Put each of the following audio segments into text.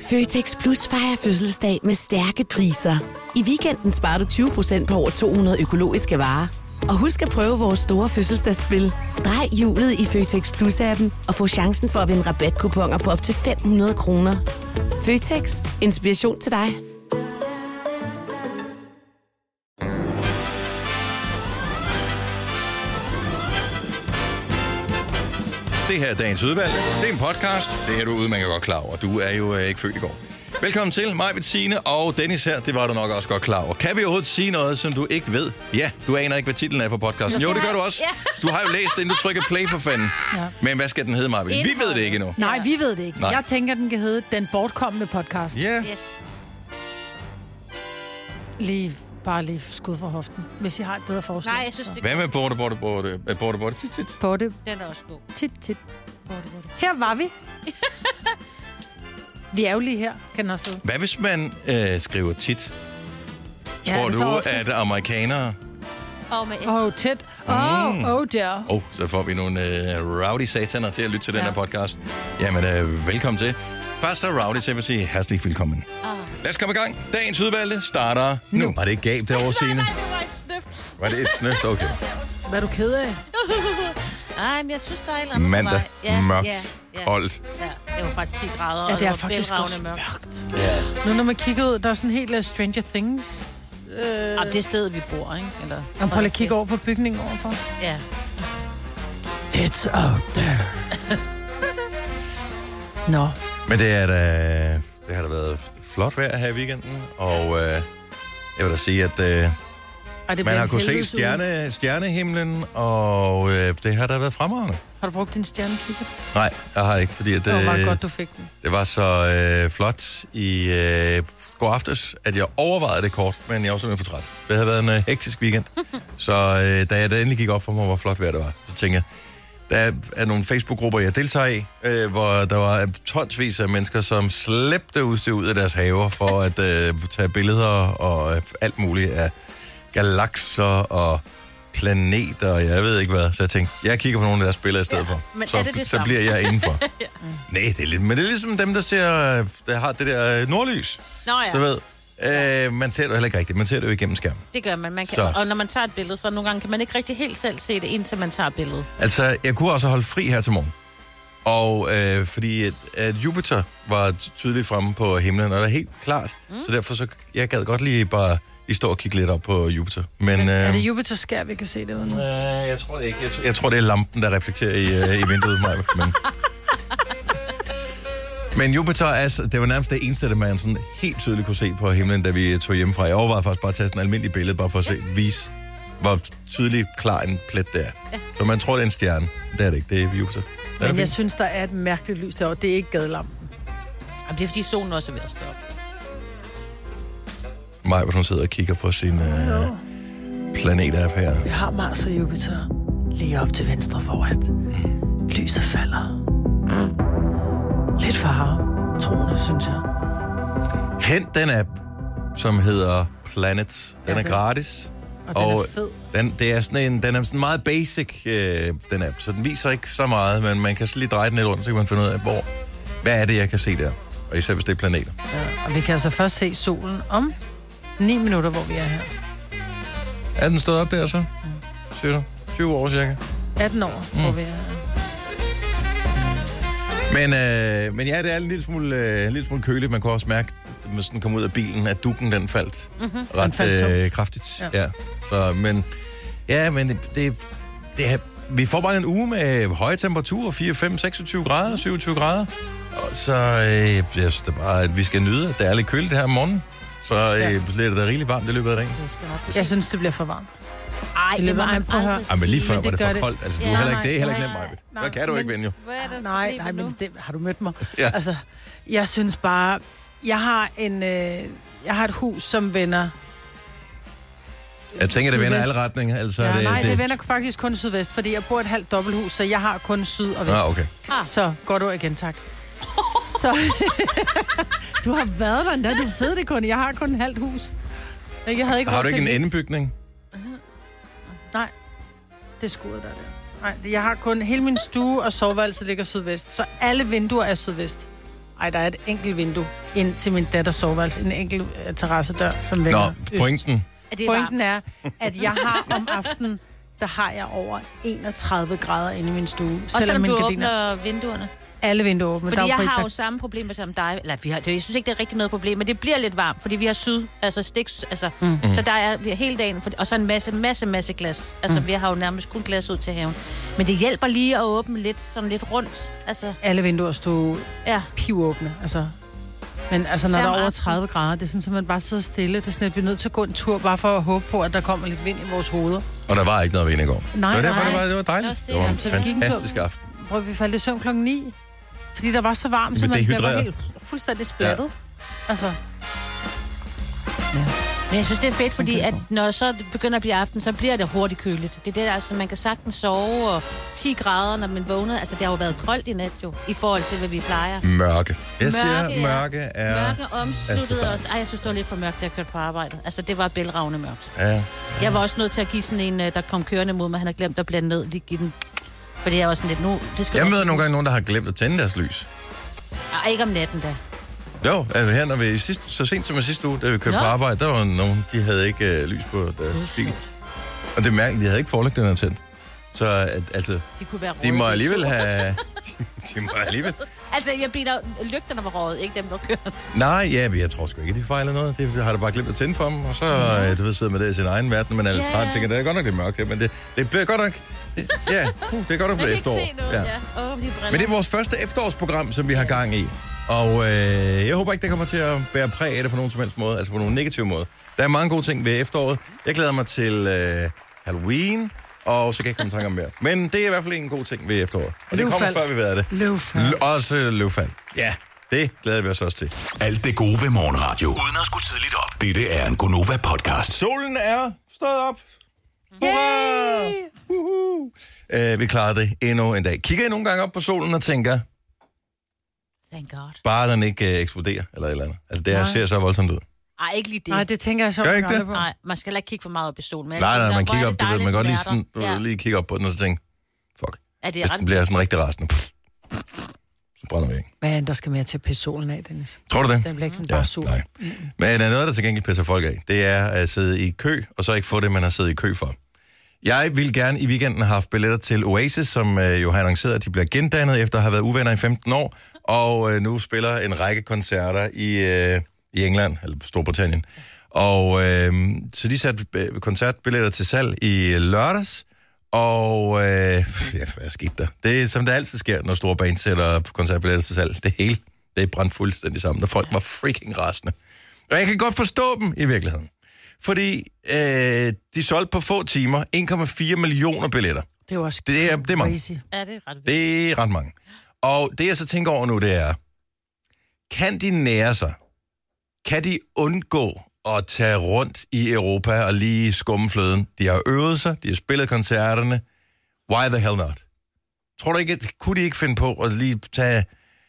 Føtex Plus fejrer fødselsdag med stærke priser. I weekenden sparer du 20% på over 200 økologiske varer. Og husk at prøve vores store fødselsdagsspil. Drej hjulet i Føtex Plus-appen og få chancen for at vinde rabatkuponer på op til 500 kroner. Føtex. Inspiration til dig. Det her er dagens udvalg. Det er en podcast. Det er du udmærket godt klar over. Du er jo ikke født i går. Velkommen til mig, Signe og Dennis her. Det var du nok også godt klar over. Kan vi overhovedet sige noget, som du ikke ved? Ja, du aner ikke, hvad titlen er på podcasten. Jo, det gør du også. Du har jo læst den, du trykker play for fanden. Ja. Men hvad skal den hedde, Marvind? Vi ved det ikke endnu. Nej, vi ved det ikke. Nej. Jeg tænker, den kan hedde Den Bortkommende Podcast. Ja. Yeah. Lige skud for hoften, hvis I har et bedre forslag. Nej, jeg synes, det Hvad med borte, tit? Borte. Den er også god. Tit. Her var vi. Vi er jo lige her, kan den også hedde. Hvad hvis man skriver tit? Ja, Tror du, at amerikanere... Tæt. Dear. Så får vi nogle rowdy sataner til at lytte til den her podcast. Jamen, velkommen til. Bare så rowdy til at sige hjertelig velkommen. Lad os komme i gang. Dagens udvalgte starter nu. Var det et gab derovre, Signe? Nej, det var et snøft. Var det et snøft? Okay. Hvad er du ked af? Nej, men jeg synes, der er et eller andet Mandag. Ja, mørkt. Koldt. Ja, det var faktisk 10 grader. Ja, det er var faktisk også mørkt. Ja. Nu når man kigger ud, der er sådan helt Stranger Things. Det er stedet, vi bor, ikke? Eller, og prøv at kigge over på bygningen overfor. Ja. It's out there. Nå. Men det har da været flot vejr her i weekenden, og jeg vil da sige, at man har kunnet se stjernehimlen, og det har da været fremragende. Har du brugt din stjernekikker? Nej, jeg har ikke, fordi at, det var meget godt, du fik den. Det var så flot i går aftes, at jeg overvejede det kort, men jeg var simpelthen for træt. Det havde været en hektisk weekend, så da jeg endelig gik op for mig, hvor flot vejr det var, så tænkte jeg, der er nogle Facebook-grupper, jeg deltager i, hvor der var tonsvis af mennesker, som slæbte udstyr ud af deres haver for at tage billeder og alt muligt af galakser og planeter, og jeg ved ikke hvad. Så jeg tænkte, jeg kigger på nogle af deres billeder i stedet for. Så bliver jeg indenfor. Nej, det er lidt, men det er ligesom dem, der har det der nordlys. Nå ja. Du ved. Man ser det heller ikke rigtigt. Man ser det jo igennem skærmen. Det gør man. Og når man tager et billede, så nogle gange kan man ikke rigtig helt selv se det, indtil man tager billedet. Altså, jeg kunne også holde fri her til morgen. Og fordi at Jupiter var tydeligt fremme på himlen, og det er helt klart. Så derfor så jeg gad godt lige bare stå og kigge lidt op på Jupiter. Men er det Jupiter skær, vi kan se det nu? Jeg tror det ikke. Jeg tror, det er lampen, der reflekterer i vinduet mig. Men Jupiter, altså, det var nærmest det eneste, der man sådan helt tydeligt kunne se på himlen, da vi tog hjemmefra. Jeg overvejede faktisk bare at tage sådan en almindelig billede, bare for at vise, hvor tydeligt klar en plet det er. Ja. Så man tror, det er en stjerne. Det er det ikke, det er Jupiter. Men jeg synes, der er et mærkeligt lys derovre. Det er ikke gadelampen. Jamen, det er, fordi solen også er ved at stoppe. Maj, hvor hun sidder og kigger på sin planet-app her. Vi har Mars og Jupiter lige op til venstre for, at lyset falder. Lidt faretroende, synes jeg. Hent den app, som hedder Planet. Den er gratis. Og den er fed. Det er sådan den er sådan meget basic, den app. Så den viser ikke så meget, men man kan så lige dreje den lidt rundt, så kan man finde ud af, hvad er det, jeg kan se der. Og især hvis det er planeter. Ja, og vi kan altså først se solen om 9 minutter, hvor vi er her. Er den stået op der så? Siger du? 20 år cirka? 18 år, hvor vi er her. Men ja, det er en lille smule køligt. Man kan også mærke, at man sådan kom ud af bilen, at dukken den faldt ret kraftigt. Ja. Så, men vi får bare en uge med høje temperaturer, 4, 5, 26 grader, 27 grader. Og så jeg synes det bare, at vi skal nyde, at det er lidt køligt det her om morgenen. Så bliver det da rigeligt varmt i løbet af dagen. Jeg synes, det bliver for varmt. Ej, det må man aldrig sige. Men lige før var det for koldt. Altså, det er heller ikke nemt, Majbet. Hvad kan du ikke vinde, jo? Nej, men det, har du mødt mig? Ja. Altså, jeg synes bare, jeg har et hus, som vender... Jeg tænker, det vender alle retninger. Altså, det vender faktisk kun sydvest, fordi jeg bor i et halvt dobbelthus, så jeg har kun syd og vest. Okay. Så godt ord igen, tak. Så du har været der endda, du ved det kun. Jeg har kun et halvt hus. Har du ikke en endebygning? Nej, det er skuret der. Nej, jeg har kun hele min stue og soveværelse ligger sydvest, så alle vinduer er sydvest. Ej, der er et enkelt vindue ind til min datters soveværelse. En enkelt terrassedør, som vender Nå, pointen. Pointen er, at jeg har om aftenen, der har jeg over 31 grader inde i min stue. Og selvom du åbner vinduerne? Alle vinduer åbne. Fordi jeg har jo samme problemer som dig. Eller, jeg synes ikke, det er rigtig noget problem, men det bliver lidt varmt, fordi vi har så der er hele dagen, og så en masse glas. Altså, vi har jo nærmest kun glas ud til haven. Men det hjælper lige at åbne lidt rundt. Altså. Alle vinduer stod pivåbne, altså. Men altså, når der er over 30 grader, det er sådan, at man bare sidder stille. Det er sådan, at vi er nødt til at gå en tur, bare for at håbe på, at der kommer lidt vind i vores hoveder. Og der var ikke noget vind i går. Nej, det var derfor, det var dejligt. Det var en fantastisk aften. Hvor vi faldt i søvn 9:00. Fordi der var så varmt, så man blev helt fuldstændig splattet. Ja. Altså. Ja. Men jeg synes, det er fedt, fordi at når så det begynder at blive aften, så bliver det hurtigt køligt. Det er det, altså, man kan sagtens sove, og 10 grader, når man vågner. Altså, det har jo været koldt i nat, jo, i forhold til, hvad vi plejer. Mørke. Mørke er... Mørke omsluttede os. Ej, jeg synes, det var lidt for mørkt, da jeg kørte på arbejde. Altså, det var bælragende mørkt. Ja. Jeg var også nødt til at give sådan en, der kom kørende mod mig. Han har glemt at blande ned, lige give den. Fordi jeg var sådan lidt nu... Jeg møder nogle gange nogen, der har glemt at tænde deres lys. Ej, ikke om natten, da. Jo, altså her, når vi så sent som sidste uge, da vi kørte på arbejde, der var nogen, de havde ikke lys på deres bil. Og det er mærkeligt, de havde ikke forlygterne tændt. Så altså, de må alligevel have... de må alligevel... Altså, jeg bliver lygterne var røget, ikke dem, der kørte. Nej, jeg tror sgu ikke, de fejler noget. Det har der bare glemt at tænde for dem, og så du ved, sidder med det i sin egen verden, men alle træt tænker, det er godt nok lidt mørkt her, men det bliver godt nok... det er godt nok på efterår. Men det er vores første efterårsprogram, som vi har gang i. Og jeg håber ikke, det kommer til at bære præg af det på nogen som helst måde, altså på nogen negativ måde. Der er mange gode ting ved efteråret. Jeg glæder mig til Halloween, og så kan jeg ikke komme i tanke om mere. Men det er i hvert fald en god ting ved efteråret. Og det kommer før vi ved det. Løvfald. Også løvfald. Ja, det glæder vi os også til. Alt det gode ved morgenradio. Uden at skulle tidligt op. Dette er en Gonova-podcast. Solen er stået op. Hurra! Vi klarer det endnu en dag. Kigger I nogle gange op på solen og tænker... Thank God. Bare den ikke eksploderer, eller et eller andet. Altså, det her ser så voldsomt ud. Ej, ikke lige det. Nej, det tænker jeg sjovt. Gør ikke det? Nej, man skal heller ikke kigge for meget op i solen. Men nej, man kigger op, man kan godt lige, sådan, lige kigge op på den, og så tænke, fuck, hvis den bliver sådan rigtig rasende, så brænder vi ikke. Men der skal mere til at pisse solen af, Dennis. Tror du det? Den bliver ikke sådan bare sol. Nej. Men der er noget, der til gengæld pisser folk af. Det er at sidde i kø, og så ikke få det, man har siddet i kø for. Jeg vil gerne i weekenden have haft billetter til Oasis, som jo har annonceret, at de bliver gendannet efter at have været uvenner i 15 år, og nu spiller en række koncerter i England, eller Storbritannien. Og så de satte koncertbilletter til salg i lørdags, og hvad skete der? Det er som det altid sker, når store bands sætter koncertbilletter til salg. Det er brændt fuldstændig sammen, og folk var freaking rasende. Og jeg kan godt forstå dem i virkeligheden. Fordi de solgte på få timer 1,4 millioner billetter. Det er også det er mange. Crazy. Ja, det er ret vildt. Det er ret mange. Og det jeg så tænker over nu, det er, kan de nære sig? Kan de undgå at tage rundt i Europa og lige skumme fløden? De har øvet sig, de har spillet koncerterne. Why the hell not? Tror du ikke, kunne de ikke finde på at lige tage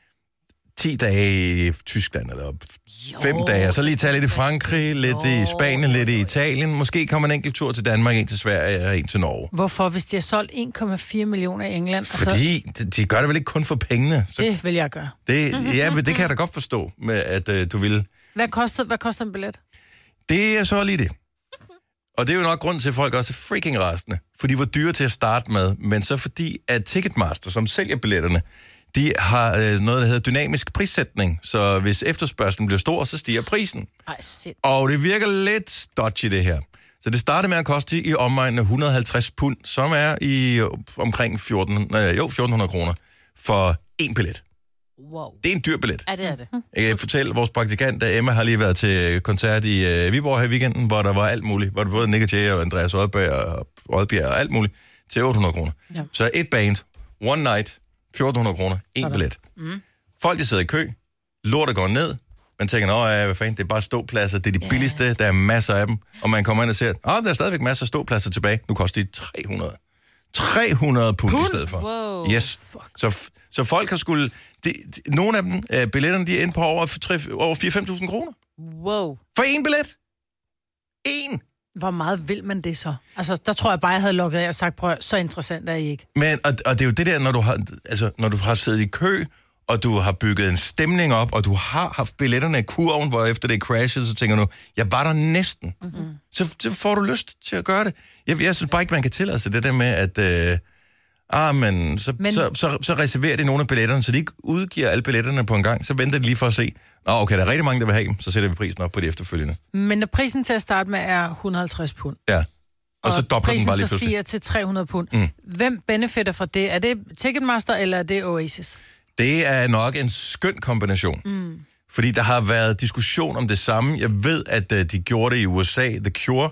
10 dage i Tyskland, eller 5 dage, og så lige tage lidt i Frankrig, lidt i Spanien, lidt i Italien. Måske kommer en enkelt tur til Danmark, en til Sverige og en til Norge. Hvorfor, hvis de har solgt 1,4 millioner i England? Fordi de gør det vel ikke kun for pengene? Så det vil jeg gøre. Det kan jeg da godt forstå, med at du vil... Hvad koster en billet? Det er så lige det. Og det er jo nok grund til, at folk også er freaking rasende. For de var dyre til at starte med, men så fordi, at Ticketmaster, som sælger billetterne, de har noget, der hedder dynamisk prissætning. Så hvis efterspørgselen bliver stor, så stiger prisen. Og det virker lidt dodgy, det her. Så det starter med at koste i omegnen af 150 pund, som er i omkring 1.400 kroner for en billet. Wow. Det er en dyr billet. Ja, det er det. Jeg kan fortælle, vores praktikant, Emma, har lige været til koncert i Viborg her i weekenden, hvor der var alt muligt. Hvor der både Nick Jay og Andreas Oddbjerg og alt muligt til 800 kroner. Ja. Så et band, one night, 1.400 kroner, en billet. Folk, de sidder i kø, lortet går ned, man tænker, hvad fanden, det er bare ståpladser, det er de billigste, der er masser af dem, og man kommer ind og ser, der er stadigvæk masser af ståpladser tilbage, nu koster de 300 pund i stedet for. Wow. Yes. Så folk har skulle... Nogle af dem, billetterne, de er inde på over 4-5.000 kroner. Wow. For en billet. En. Hvor meget vil man det så? Altså, der tror jeg bare, jeg havde lukket af og sagt, prøv, så interessant er I ikke. Men, og det er jo det der, når du har siddet i kø, og du har bygget en stemning op, og du har haft billetterne i kurven, hvor efter det crashet, så tænker du, jeg var der næsten. Så får du lyst til at gøre det. Jeg synes bare ikke, man kan tillade sig det der med, at så reserverer de nogle af billetterne, så de ikke udgiver alle billetterne på en gang, så venter de lige for at se, okay, der er rigtig mange, der vil have dem, så sætter vi prisen op på de efterfølgende. Men når prisen til at starte med er 150 pund, ja. Og så dobler den bare lige prisen så stiger til 300 pund. Hvem benefitter fra det? Er det Ticketmaster, eller er det Oasis? Det er nok en skøn kombination. Fordi der har været diskussion om det samme. Jeg ved, at de gjorde det i USA. The Cure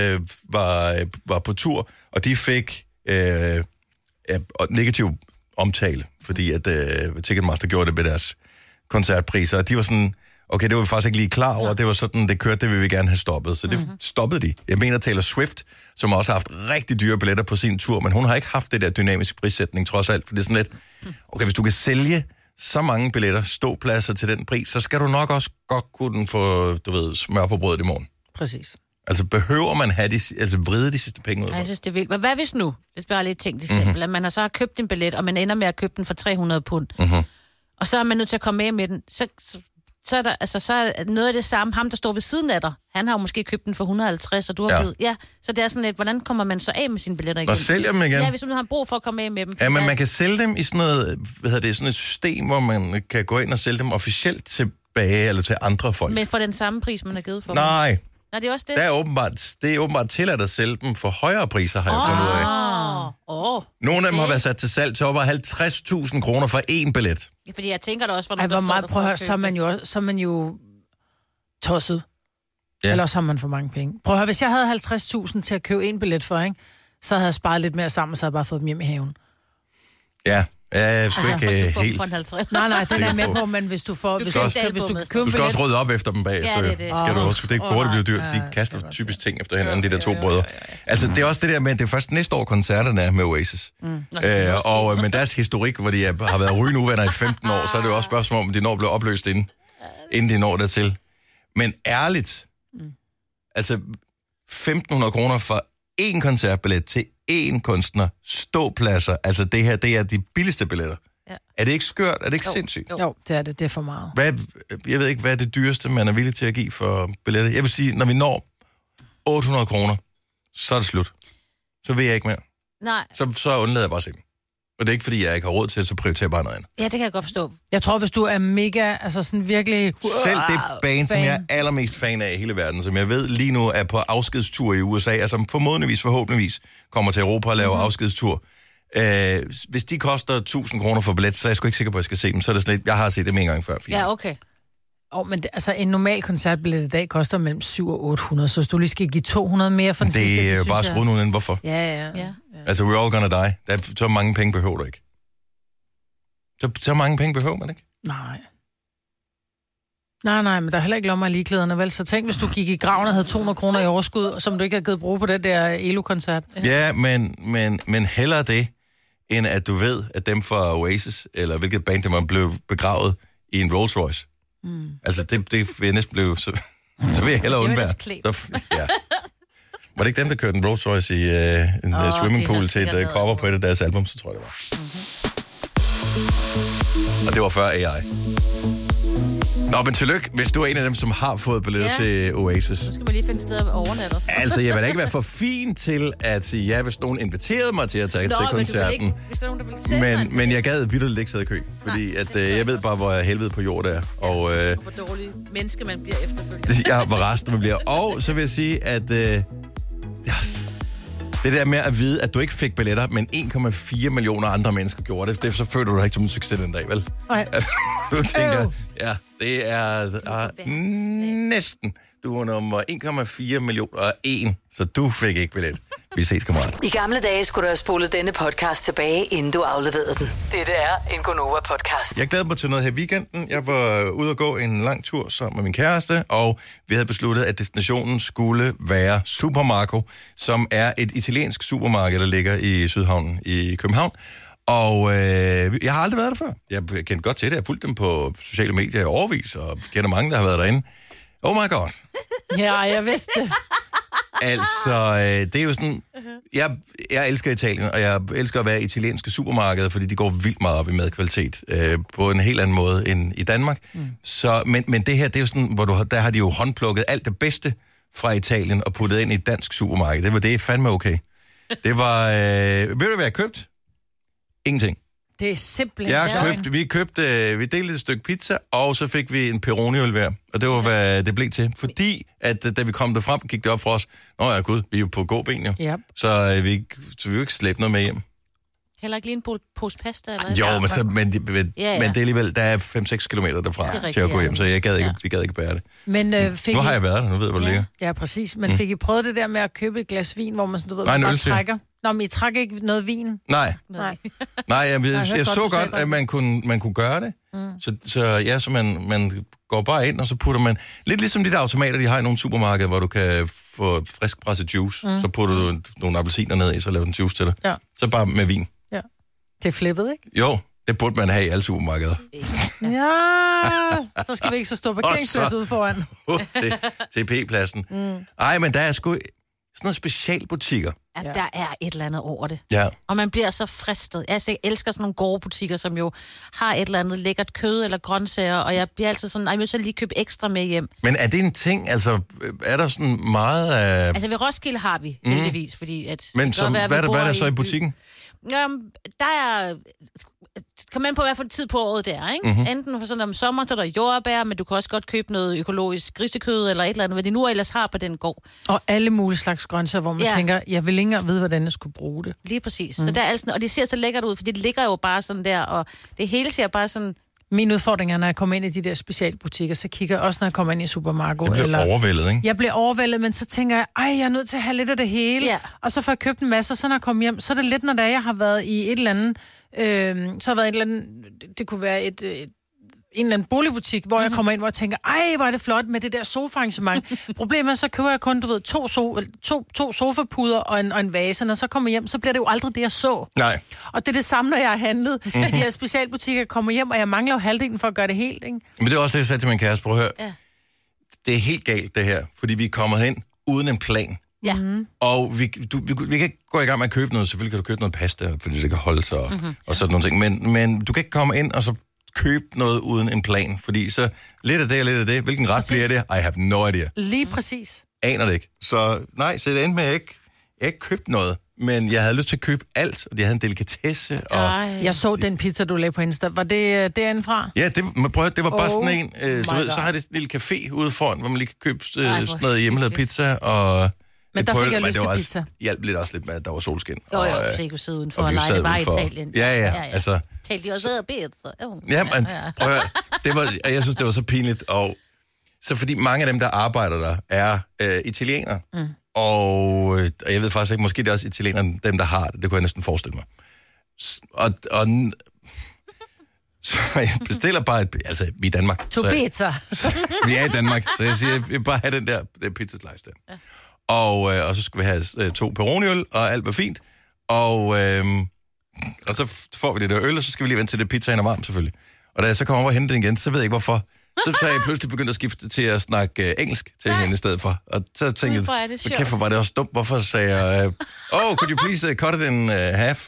var på tur, og de fik negativ omtale, fordi at Ticketmaster gjorde det ved deres koncertpriser. Og de var sådan, okay, det var vi faktisk ikke lige klar over. Det var sådan, det kørte, det ville vi gerne have stoppet. Så det stoppede de. Jeg mener Taylor Swift, som også har haft rigtig dyre billetter på sin tur, men hun har ikke haft det der dynamiske prissætning trods alt, for det er sådan lidt, okay, hvis du kan sælge så mange billetter, ståpladser til den pris, så skal du nok også godt kunne få, smør på brødet i morgen. Præcis. Altså, behøver man have vride de sidste penge ud? Jeg synes, det er vildt. Men hvad hvis nu, det er bare lidt tænkt eksempel, at man har så købt en billet, og man ender med at købe den for 300 pund, og så er man nødt til at komme med den, så er der, så er noget af det samme. Ham, der står ved siden af dig, han har jo måske købt den for 150, og du har givet... Ja, så det er sådan lidt, hvordan kommer man så af med sine billetter igen? Og sælger dem igen? Ja, hvis man har brug for at komme af med dem. Ja, men man kan sælge dem i sådan noget, sådan et system, hvor man kan gå ind og sælge dem officielt tilbage, eller til andre folk. Men for den samme pris, man har givet for Nej. dem? Nej, det er også det. Det er åbenbart tilladt at sælge dem for højere priser, har jeg fundet ud af. Nogle af dem har været sat til salg til over 50.000 kroner for én billet. Ja, fordi jeg tænker da også, for hvor meget, prøv at høre, så er man jo tosset. Ja. Eller også har man for mange penge. Prøv at høre, hvis jeg havde 50.000 til at købe en billet for, ikke, så havde jeg sparet lidt mere sammen, så havde jeg bare fået dem hjem i haven. Ja. Jeg skal ikke helt... Nej, den er med på, men hvis du får... Hvis du skal også rydde op efter dem bagefter. Ja, det er det. Skal du også, det burde blive dyrt. De kaster typisk ting efter hinanden, de der to brødre. Altså, det er også det der med, at det er først næste år, koncerterne er med Oasis. Og med deres historik, hvor de har været rygende uvenner i 15 år, så er det jo også spørgsmål om, de når bliver opløst inden de når dertil. Men ærligt, altså 1.500 kroner for én koncertbillet til én kunstner, ståpladser, altså det her, det er de billigste billetter. Ja. Er det ikke skørt? Er det ikke sindssygt? Jo, det er det. Det er for meget. Jeg ved ikke, hvad er det dyreste, man er villig til at give for billetter? Jeg vil sige, når vi når 800 kroner, så er det slut. Så vil jeg ikke mere. Nej. Så undlader jeg bare at se dem. Og det er ikke, fordi jeg ikke har råd til, så prioriterer jeg bare noget andet. Ja, det kan jeg godt forstå. Jeg tror, hvis du er mega, altså sådan virkelig... Selv det band, som jeg er allermest fan af i hele verden, som jeg ved lige nu er på afskedstur i USA, og som forhåbentligvis kommer til Europa og laver afskedstur. Hvis de koster 1.000 kroner for billet, så er jeg sgu ikke sikker på, at jeg skal se dem. Så er det sådan lidt, jeg har set dem en gang før. Ja, okay. Men altså, en normal koncertbillet i dag koster mellem 700 og 800, så hvis du lige skal give 200 mere for den sidste... Det er jo bare skruet nogen ind. Hvorfor? Ja. Altså, we're all gonna die. Så mange penge behøver du ikke. Så mange penge behøver man ikke? Nej, men der er heller ikke lommer i ligeklæderne, vel? Så tænk, hvis du gik i graven og havde 200 kroner i overskud, som du ikke har givet brug på den der ELO-koncert. Ja, men hellere det, end at du ved, at dem fra Oasis, eller hvilket band, der blev begravet i en Rolls Royce. Altså, det vil jeg næsten blive... Så vil jeg hellere undvære. Ja. Var det ikke dem, der kørte en Rolls Royce i en swimmingpool til et cover på et af deres album, så tror jeg, det var. Og det var før AI. Nå, men tillykke, hvis du er en af dem, som har fået billetter til Oasis. Så skal man lige finde et sted at overnatte os. Altså, jeg vil da ikke være for fin til at sige ja, hvis nogen inviterede mig til at tage til koncerten. Ikke, hvis der er nogen, der vil men jeg gad vitterligt ikke sidde i kø, fordi at, jeg ved bare, hvor helvede på jord det er. Og hvor dårlig menneske man bliver efterfølgende. Ja, hvor resten man bliver. Og så vil jeg sige, at det der med at vide, at du ikke fik billetter, men 1,4 millioner andre mennesker gjorde det, så føler du dig ikke som en succes den dag, vel? Nej. Du tænker, ja, det er næsten. Du er nummer 1,4 millioner og 1, så du fik ikke billet. Vi ses, kammerat. I gamle dage skulle du have spolet denne podcast tilbage, inden du afleverede den. Dette er en Gonova-podcast. Jeg glæder mig til noget her i weekenden. Jeg var ude at gå en lang tur sammen med min kæreste, og vi havde besluttet, at destinationen skulle være Supermarco, som er et italiensk supermarked, der ligger i Sydhavnen i København. Og jeg har aldrig været der før. Jeg kendte godt til det. Jeg har fulgt dem på sociale medier i årevis, og kender mange, der har været derinde. Oh my god. Ja, jeg vidste det. Altså, det er jo sådan... Jeg elsker Italien, og jeg elsker at være i italienske supermarkeder, fordi de går vildt meget op i madkvalitet på en helt anden måde end i Danmark. Så, men det her, det er jo sådan, hvor der har de jo håndplukket alt det bedste fra Italien og puttet ind i et dansk supermarked. Det er fandme okay. Det var... ved du, hvad jeg købte? Ingenting. Det er simpelthen... Vi delte et stykke pizza, og så fik vi en pepperoni-øl hver. Og det var, hvad det blev til. Fordi, at da vi kom derfrem, gik det op for os. Nå ja, gud, vi er jo på gåben jo. Yep. Så vi vil jo ikke slæbe noget med hjem. Heller ikke lige en pose pasta? Eller Jo, men det er alligevel, der er 5-6 kilometer derfra til at gå hjem, så vi gad ikke bære det. Men, nu har jeg været der, nu ved jeg, hvor det ligger. Ja, præcis. Men fik I prøvet det der med at købe et glas vin, hvor man sådan, du ved, bare trækker? Nå, men I trækker ikke noget vin? Nej, jeg så godt, at man kunne gøre det. Så man går bare ind, og så putter man... Lidt ligesom de der automater, de har i nogle supermarkeder, hvor du kan få friskpresset juice. Så putter du nogle appelsiner ned i, så laver den juice til dig. Ja. Så bare med vin. Ja. Det er flippet, ikke? Jo, det burde man have i alle supermarkeder. Ja, så skal vi ikke så stå parkeringsplads ude foran. Til P-pladsen. Ej, men der er sgu sådan nogle specialbutikker. Ja, der er et eller andet over det. Ja. Og man bliver så fristet. Jeg elsker sådan nogle gårdbutikker, som jo har et eller andet lækkert kød eller grøntsager, og jeg bliver altid sådan, jeg vil så lige købe ekstra med hjem. Men er det en ting, altså, er der sådan meget af... Altså ved Roskilde har vi, heldigvis, fordi at... Men hvad er der så i butikken? Der er... Kom ind på, hvad for tid på året det er, ikke? Enten for sådan om sommer, så er der jordbær, men du kan også godt købe noget økologisk grisekød eller et eller andet, hvad de nu ellers har på den gård. Og alle mulige slags grøntsager, hvor man tænker, jeg vil ikke engang vide, hvordan jeg skulle bruge det. Lige præcis. Så der er altså, og det ser så lækkert ud, for det ligger jo bare sådan der, og det hele ser bare sådan... Min udfordring er, når jeg kommer ind i de der specialbutikker, så kigger jeg også, når jeg kommer ind i supermarkedet. Det bliver overvældet, ikke? Jeg bliver overvældet, men så tænker jeg, jeg er nødt til at have lidt af det hele. Ja. Og så får jeg købt en masse, og så når jeg kommer hjem, så er det lidt, når jeg har været i et eller andet... så har været et eller andet... Det kunne være en eller anden boligbutik, hvor jeg kommer ind, hvor jeg tænker, hvor er det flot med det der sofa-arrangement. Problemet er, så køber jeg kun, to sofapuder og en vase, og så kommer jeg hjem, så bliver det jo aldrig det, jeg så. Nej. Og det er det samme, når jeg har handlet. De her specialbutikker kommer hjem, og jeg mangler jo halvdelen for at gøre det helt, ikke? Men det er også det, jeg sagde til min kæreste, prøv at høre. Ja. Det er helt galt, det her, fordi vi er kommet hen uden en plan. Ja. Og vi kan ikke gå i gang med at købe noget. Selvfølgelig kan du købe noget pasta, fordi det kan holde sig og sådan nogle ting. Men du kan ikke komme ind og så købe noget uden en plan, fordi så lidt af det og lidt af det. Hvilken ret bliver det? I have no idea. Lige præcis. Aner det ikke. Så nej, så det endte med, at jeg ikke købte noget. Men jeg havde lyst til at købe alt, og de havde en delikatesse. Og... Jeg så den pizza, du lagde på Insta. Var det derindefra? Ja, det var bare sådan en... du ved, så har det en lille café ude foran, hvor man lige kan købe sådan noget hjemmelavet pizza, og... Men der fik jeg lyst til pizza. Det hjalp lidt også lidt med, at der var solskin. Så I kunne sidde udenfor og lege, det var i Italien. Ja. Altså... Talte de også pizza? Ja, men prøv at høre, jeg synes, det var så pinligt. Og så fordi mange af dem, der arbejder der, er italienere. Og jeg ved faktisk ikke, måske det er også italienerne, dem der har det. Det kunne jeg næsten forestille mig. Så jeg bestiller bare altså vi er i Danmark. To pizza. Vi er i Danmark, så jeg siger, jeg vil bare have den der pizza slice der. Ja. Og så skulle vi have 2 pepperoni-øl, og alt var fint. Og så får vi det der øl, og så skal vi lige vente til det pizzaen er varm, selvfølgelig. Og da jeg så kommer over og henter den igen, så ved jeg ikke hvorfor. Så er jeg pludselig begyndt at skifte til at snakke engelsk til hende i stedet for. Og så tænkte jeg, kæft, hvor var det også dumt. Hvorfor sagde jeg, could you please cut it in half?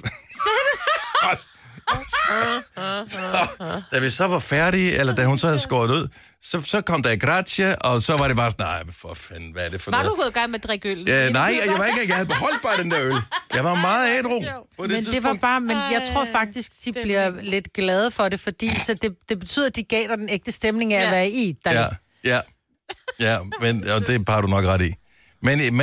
Da vi så var færdige, eller da hun så havde skåret ud, så kom der grazie, og så var det bare sådan, nej, for fanden, hvad er det for noget? Var du gået i gang med at drikke øl? Ja, nej, jeg var ikke, jeg havde beholdt bare den der øl. Jeg var meget ædru på det tidspunkt. Det var bare, men jeg tror faktisk, de bliver lidt glade for det, fordi så det betyder, at de gav dig den ægte stemning af at være i. Ja, men det har du nok ret i. Men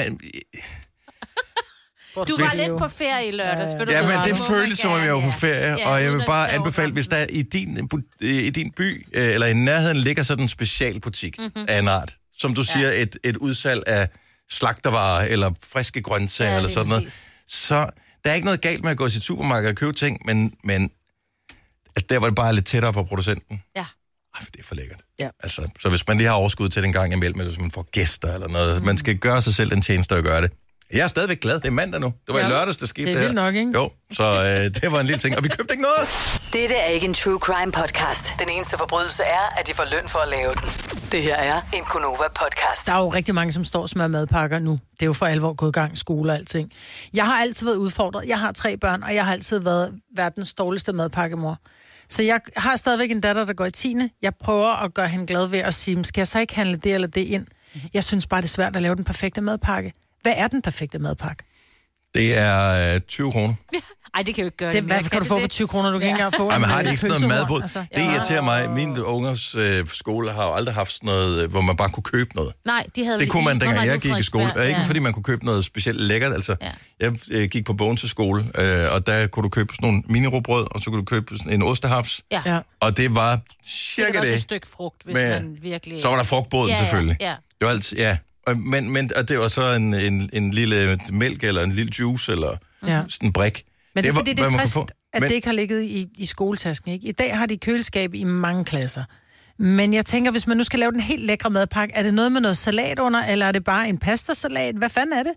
du var lidt på ferie i lørdags. Ja, men det føltes som, om jeg var på ferie, og jeg vil bare anbefale, hvis der i din by, eller i nærheden, ligger sådan en specialbutik af en art, som du siger, et udsalg af slagtervarer, eller friske grøntsager, eller sådan noget, så der er ikke noget galt med at gå til supermarkedet og købe ting, men at der var det bare lidt tættere på producenten. Ja. Det er for lækkert. Ja. Altså, så hvis man lige har overskud til den gang imellem, eller hvis man får gæster eller noget, man skal gøre sig selv en tjeneste at gøre det. Jeg er stadigvæk glad. Det er mandag nu. Det var i lørdags, der skete det her. Det er vildt nok, ikke? Jo, så det var en lille ting. Og vi købte ikke noget. Dette er ikke en true crime podcast. Den eneste forbrydelse er, at de får løn for at lave den. Det her er en Gonova podcast. Der er jo rigtig mange, som står og smører madpakker nu. Det er jo for alvor gået i gang, skole og alting. Jeg har altid været udfordret. Jeg har 3 børn, og jeg har altid været verdens dårligste madpakkemor. Så jeg har stadigvæk en datter, der går i 10. Jeg prøver at gøre hende glad ved at sige, skal jeg så ikke handle det eller det ind? Jeg synes bare, det er svært at lave den perfekte madpakke. Hvad er den perfekte madpakke? Det er 20 kroner. Ej, det kan jo ikke gøre det. Hvad kan du få for 20 kroner, du kan ikke engang få? Jamen, har de ikke sådan noget madbrud? Altså. Det irriterer mig. Mine ungers skole har jo aldrig haft sådan noget, hvor man bare kunne købe noget. Nej, de havde det kunne man, dengang jeg gik i skole. Ja. Ikke fordi man kunne købe noget specielt lækkert. Altså, jeg gik på Bogense skole, og der kunne du købe sådan nogle minirobrød, og så kunne du købe sådan en ostehaps. Ja. Og det var cirka det. Det var også et stykke frugt, hvis man virkelig... Så var der frugtbrøden selvfølgelig. Ja. Det var altid, Men det var så en lille mælk, eller en lille juice, eller sådan en brik. Men det er fordi, det er frisk, at det ikke har ligget i skoletasken, ikke? I dag har de køleskab i mange klasser. Men jeg tænker, hvis man nu skal lave den helt lækre madpakke, er det noget med noget salat under, eller er det bare en pastasalat? Hvad fanden er det?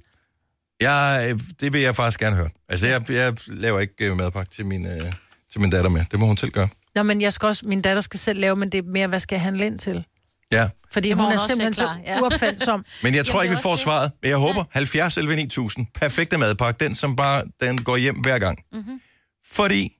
Det vil jeg faktisk gerne høre. Altså, jeg laver ikke madpakke til min datter med. Det må hun selv gøre. Nå, men min datter skal selv lave, men det er mere, hvad skal jeg handle ind til? Ja. Fordi hun er simpelthen så uopfindsom. Men jeg tror ikke, vi får svaret. Men jeg håber, 70 11 9000. Perfekte madpakke. Den, som bare den går hjem hver gang. Mm-hmm. Fordi,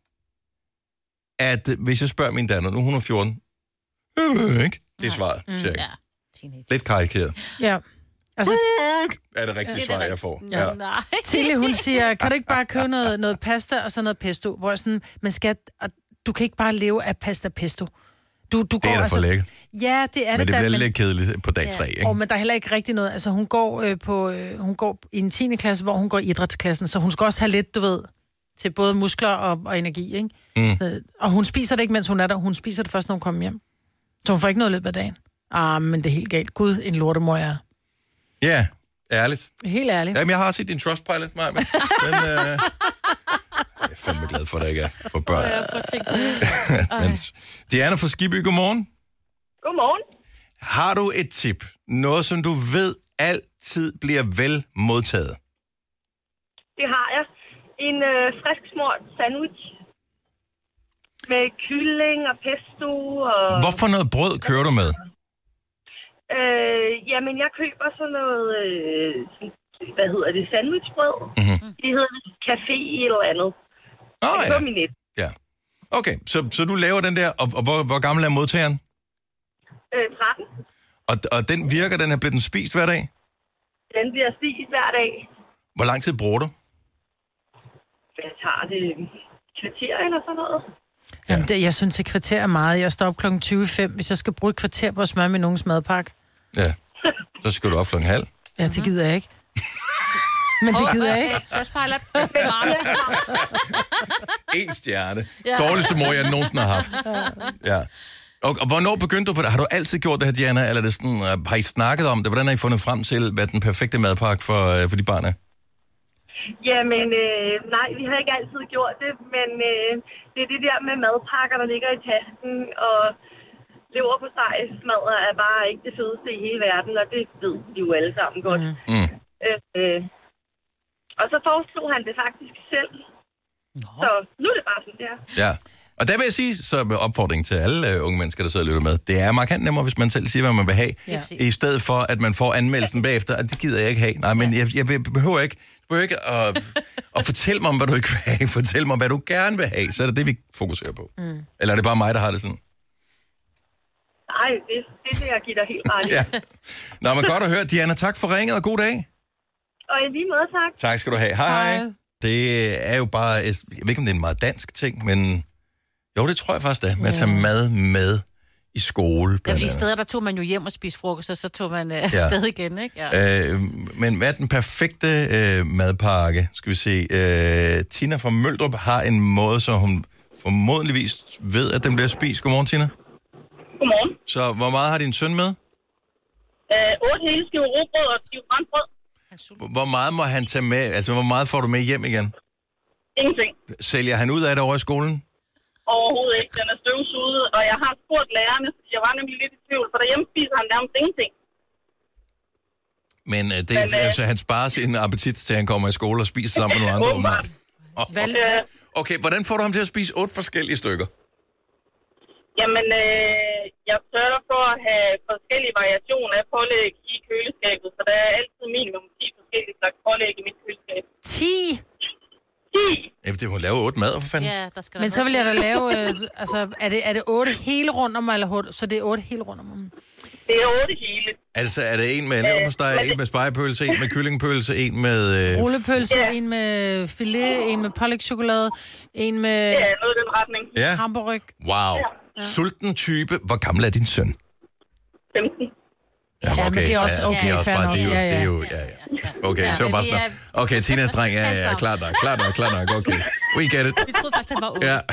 at hvis jeg spørger min datter, nu hun er 14, ikke? Det er svaret, siger jeg. Ja. Lidt karikeret. Ja. Altså, er det rigtige svar, jeg får. Ja. Tilly, hun siger, kan du ikke bare købe noget pasta og så noget pesto? Hvor sådan, du kan ikke bare leve af pasta pesto. Du det er da for lækkert. Ja, det er det. Men det bliver lidt kedeligt på dag 3, ikke? Men der er heller ikke rigtig noget. Altså, hun går i en 10. klasse, hvor hun går i idrætsklassen, så hun skal også have lidt, du ved, til både muskler og energi, ikke? Mm. Og hun spiser det ikke, mens hun er der. Hun spiser det først, når hun kommer hjem. Så hun får ikke noget løbet af dagen. Men det er helt galt. Gud, en lortemor jeg er. Ja, ærligt. Helt ærligt. Jamen, jeg har set din Trustpilot, Maja. Jeg er fandme glad for, at der ikke er for børn. Diana fra Skibby, godmorgen. Godmorgen. Har du et tip? Noget, som du ved altid bliver vel modtaget? Det har jeg. En frisk smurt sandwich. Med kylling og pesto og... Hvorfor noget brød kører du med? Jamen, jeg køber sådan noget... hvad hedder det? Sandwichbrød. Mm-hmm. Det hedder café eller andet. Det er min net. Ja. Okay, så du laver den der, og hvor gammel er modtageren? 13. Og den virker, den er blevet spist hver dag? Den bliver spist hver dag. Hvor lang tid bruger du? Hvad tager det? Kvarter eller sådan noget? Ja. Jamen, jeg synes, et kvarter er meget. Jeg står op 20:05, hvis jeg skal bruge et kvarter på at smøre min unges madpakke. Ja, så skal du op 12:30. Ja, det gider jeg ikke. Men det gider jeg ikke. En stjerne. Dårligste mor, jeg nogensinde har haft. Ja. Og hvornår begyndte du på det? Har du altid gjort det her, Diana? Eller er det sådan, har I snakket om det? Hvordan har I fundet frem til, hvad den perfekte madpakke for de børn er? Jamen, nej, vi har ikke altid gjort det, men det er det der med madpakker, der ligger i tasken, og leverpostejsmadder er bare ikke det fedeste i hele verden, og det ved de jo alle sammen godt. Mm. Og så foreslog han det faktisk selv. Nå. Så nu er det bare sådan, det er. Ja. Og der vil jeg sige, så med opfordring til alle unge mennesker, der sidder og lytter med, det er markant nemmere, hvis man selv siger, hvad man vil have, i stedet for, at man får anmeldelsen bagefter, at det gider jeg ikke have. Nej, men jeg behøver ikke at fortælle mig om, hvad du ikke vil have. Fortæl mig, hvad du gerne vil have, så er det det, vi fokuserer på. Mm. Eller er det bare mig, der har det sådan? Nej, det jeg giver dig helt ret i. Ja. Nå, men godt at høre. Diana, tak for ringet, og god dag. Og i lige måde, tak. Tak skal du have. Hej. Det er jo bare, jeg ved ikke, om det er en meget dansk ting, men jo, det tror jeg faktisk, det er, med at tage mad med i skole. Ja, fordi steder, der tog man jo hjem og spiste frokost, og så tog man afsted igen, ikke? Ja. Men hvad er den perfekte madpakke? Skal vi se. Tina fra Møldrup har en måde, så hun formodentligvis ved, at den bliver spist. Godmorgen, Tina. Godmorgen. Så hvor meget har din søn med? 8 hele skiver rugbrød og skiver grønbrød. Hvor meget må han tage med? Altså, hvor meget får du med hjem igen? Ingenting. Sælger han ud af det over i skolen? Overhovedet ikke. Den er støvsuget, og jeg har spurgt lærerne, jeg var nemlig lidt i tvivl, for derhjemme spiser han nærmest ingenting. Men altså, han sparer sin appetit til, han kommer i skole og spiser sammen med nogle andre. Okay, hvordan får du ham til at spise 8 forskellige stykker? Jamen, jeg sørger for at have forskellige variationer af pålæg i køleskabet, så der er altid minimum 10 forskellige slags pålæg i mit køleskab. 10? 10? Jamen, det må lave 8 mad, for fanden. Ja, der skal Men så vil jeg da lave, altså, er det 8 hele rundt om, eller så det er 8 hele rundt om? Det er 8 hele. Altså, er det en med leverpostej, en med spegepølse, en med kyllingepølse, en med... Rullepølse, en med filet, en med pålægschokolade, en med... Ja, noget i den retning. Ja. Hamburg. Wow. Sulten type. Hvor gammel er din søn? 15. Ja, men det er også okay, det er fair nok. det er jo, Okay, så bare sådan. Okay, teenage-dreng, ja, klart nok, okay. We get it. Vi troede faktisk, han var 8. Ja.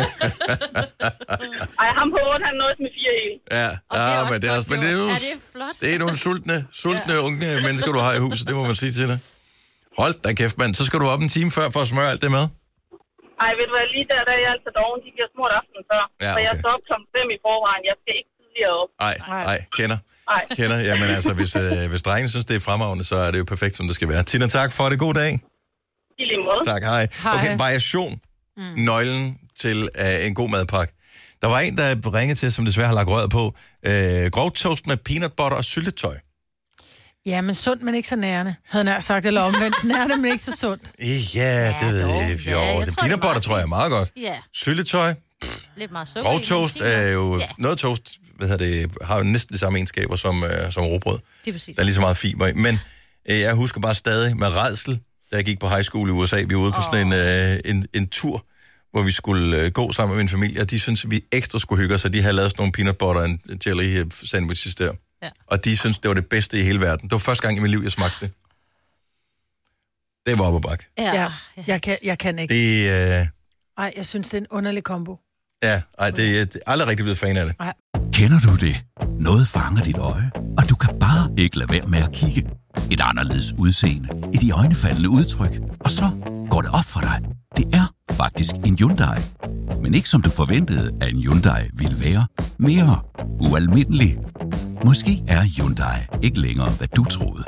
Ej, ham på 8, han nåede med 4 hele. Ja, men det er også, men det er jo... Er det flot? Det er nogle sultne unge mennesker, du har i huset, det må man sige til dig. Hold da kæft, mand. Så skal du op en time før for at smøre alt det med. Ej, ved du hvad, lige der er jeg altså doven, de giver smurt aften før. Ja, Så jeg står op kl. 5 i forvejen, jeg skal ikke tidligere op. Nej, kender. Jamen altså, hvis drengene synes, det er fremragende, så er det jo perfekt, som det skal være. Tina, tak for det. God dag. I lige måde. Tak, hej. Okay, variation. Nøglen til en god madpakke. Der var en, der ringede til, som desværre har lagt røret på. Grovtoast med peanut butter og syltetøj. Ja, men sundt, men ikke så nærende, havde jeg sagt, eller omvendt. Nærende, men ikke så sundt. Ja, det ved jeg ikke. Jo, det peanut butter tror jeg er meget godt. Ja. Syltetøj. Lidt meget sukker. Grovtoast er jo... Noget toast har jo næsten de samme egenskaber som rugbrød. Det er præcis. Der er lige så meget fiber i. Men jeg husker bare stadig med rædsel, da jeg gik på high school i USA. Vi var ude på sådan en tur, hvor vi skulle gå sammen med min familie, og de syntes, at vi ekstra skulle hygge os, så de havde lavet sådan nogle peanut butter og en jelly sandwiches der. Ja. Og de syntes, det var det bedste i hele verden. Det var første gang i mit liv, jeg smagte det. Det var op ad bakke. Ja. Jeg kan ikke. Det... Ej, jeg synes, det er en underlig kombo. Ja, det er aldrig rigtig blevet fan af det. Ej. Kender du det? Noget fanger dit øje, og du kan bare ikke lade være med at kigge. Et anderledes udseende, et iøjnefaldende udtryk, og så går det op for dig. Det er faktisk en Hyundai. Men ikke som du forventede, at en Hyundai ville være. Mere ualmindelig. Måske er Hyundai ikke længere, hvad du troede.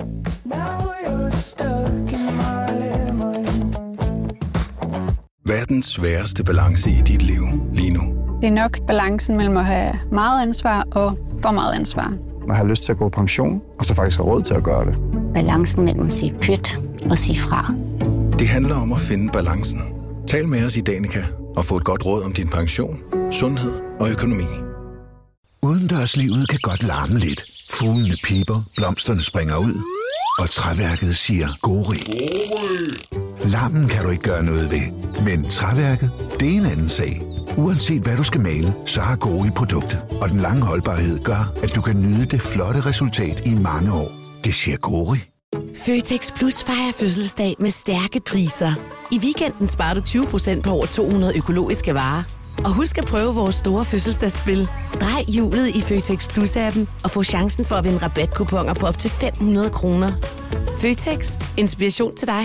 Verdens sværeste balance i dit liv lige nu. Det er nok balancen mellem at have meget ansvar og for meget ansvar. Man har lyst til at gå på pension, og så faktisk have råd til at gøre det. Balancen mellem at sige pyt og sige fra. Det handler om at finde balancen. Tal med os i Danica og få et godt råd om din pension, sundhed og økonomi. Udendørslivet kan godt larme lidt. Fuglene piber, blomsterne springer ud, og træværket siger gori. Larmen kan du ikke gøre noget ved, men træværket, det er en anden sag. Uanset hvad du skal male, så har Gori produktet, og den lange holdbarhed gør, at du kan nyde det flotte resultat i mange år. Det siger Gori. Føtex Plus fejrer fødselsdag med stærke priser. I weekenden sparer du 20% på over 200 økologiske varer. Og husk at prøve vores store fødselsdagsspil. Drej hjulet i Føtex Plus-appen og få chancen for at vinde rabatkuponer på op til 500 kroner. Føtex. Inspiration til dig.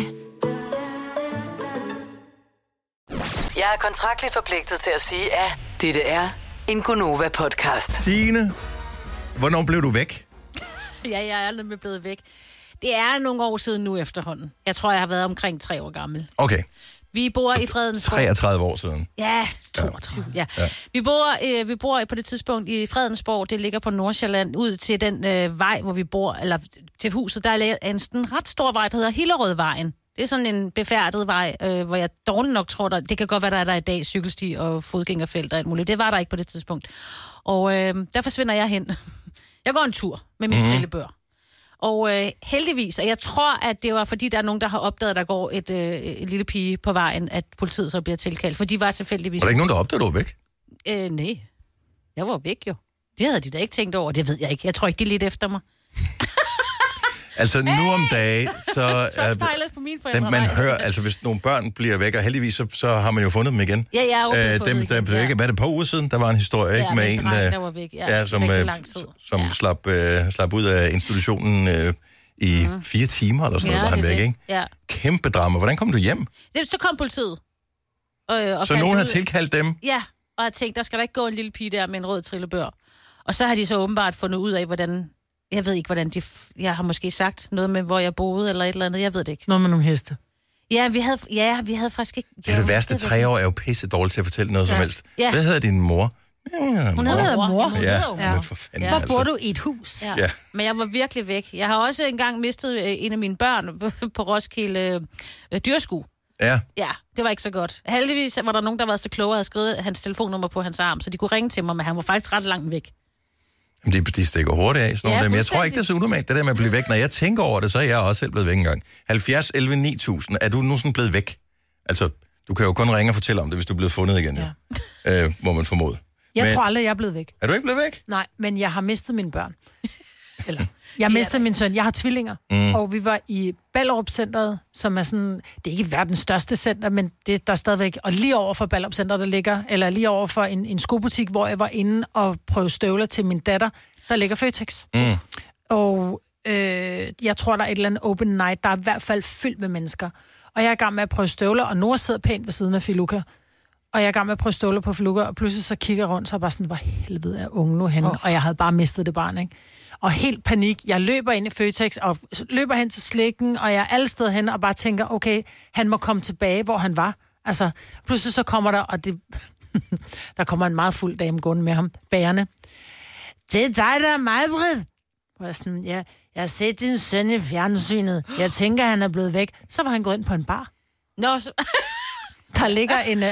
Jeg er kontraktligt forpligtet til at sige, at dette er en Gonova-podcast. Signe, hvornår blev du væk? Ja, jeg er aldrig blevet væk. Det er nogle år siden nu efterhånden. Jeg tror, jeg har været omkring 3 år gammel. Okay. Vi bor i Fredensborg. 33 år siden. Ja, 22. Ja. Vi bor på det tidspunkt i Fredensborg. Det ligger på Nordsjælland. Ud til den vej, hvor vi bor, eller til huset, der er en ret stor vej, der hedder Hillerødvejen. Det er sådan en befærdet vej, hvor jeg dårligt nok tror, det kan godt være, der er der i dag cykelsti og fodgængerfelt og alt muligt. Det var der ikke på det tidspunkt. Og der forsvinder jeg hen. Jeg går en tur med min trillebør. Og heldigvis, og jeg tror, at det var fordi, der er nogen, der har opdaget, at der går et lille pige på vejen, at politiet så bliver tilkaldt. For de var tilfældigvis... Var der ikke nogen, der opdagede, du var væk? Nej. Jeg var væk jo. Det havde de da ikke tænkt over. Det ved jeg ikke. Jeg tror ikke, de er lidt efter mig. Altså nu om dagen, så på mine forældre, man hører, altså hvis nogle børn bliver væk, og heldigvis så har man jo fundet dem igen. Ja, jeg har jo fundet dem igen. Hvad er det på uger siden? Der var en historie, ikke? Med en dreng, der var væk. Som slap ud af institutionen i 4 timer, eller sådan noget, var han væk, ikke? Ja. Kæmpe drama. Hvordan kom du hjem? Så kom politiet. Og så nogen har tilkaldt dem? Ja, og jeg tænkte, der skal der ikke gå en lille pige der med en rød trillebør. Og så har de så åbenbart fundet ud af, hvordan... Jeg ved ikke, hvordan jeg har måske sagt noget med, hvor jeg boede, eller et eller andet. Jeg ved det ikke. Noget med nogle heste. Ja, vi havde faktisk ikke... Det er det værste. 3 år er jo pisse dårligt til at fortælle noget som helst. Ja. Hvad hedder din mor? Hun hedder mor. Ja, for fanden. Hvor bor du i et hus? Ja. Men jeg var virkelig væk. Jeg har også engang mistet en af mine børn på Roskilde Dyrskue. Ja. Ja, det var ikke så godt. Heldigvis var der nogen, der var så klogere og havde skrevet hans telefonnummer på hans arm, så de kunne ringe til mig, men han var faktisk ret langt væk. Jamen, de stikker hurtigt af, sådan noget. Men jeg tror ikke, det er så unormalt, det der med at blive væk. Når jeg tænker over det, så er jeg også selv blevet væk engang. 70 11 9000. Er du nu sådan blevet væk? Altså, du kan jo kun ringe og fortælle om det, hvis du er blevet fundet igen, ja. Må man formode. Jeg tror aldrig, jeg er blevet væk. Er du ikke blevet væk? Nej, men jeg har mistet mine børn. Jeg mistede min søn. Jeg har tvillinger. Og vi var i Ballerup-centret, som er sådan... Det er ikke verdens største center, men det der er stadigvæk... Og lige over for Ballerup-centret, der ligger... Eller lige over for en skobutik, hvor jeg var inde og prøve støvler til min datter, der ligger Føtex. Og jeg tror, der er et eller andet open night, der er i hvert fald fyldt med mennesker. Og jeg er i gang med at prøve støvler, og Nora sidder pænt ved siden af Filuka. Og jeg er i gang med at prøve støvler på Filuka, og pludselig så kigger jeg rundt, så er bare sådan, hvor helvede er unge nu henne? Og jeg havde bare mistet det barn, ikke? Og helt panik. Jeg løber ind i Føtex, og løber hen til slikken, og jeg er alle steder hen, og bare tænker, okay, han må komme tilbage, hvor han var. Altså, pludselig så kommer der, og det... der kommer en meget fuld dame gående med ham, bærende. Det er dig, der er mig, Britt. Og jeg sådan, ja, jeg har set din søn i fjernsynet. Jeg tænker, han er blevet væk. Så var han gået ind på en bar. Nå, der ligger en...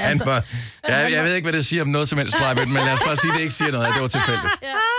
jeg ved ikke, hvad det siger om noget som helst, men lad os bare sige, at det ikke siger noget. Det var tilfældigt.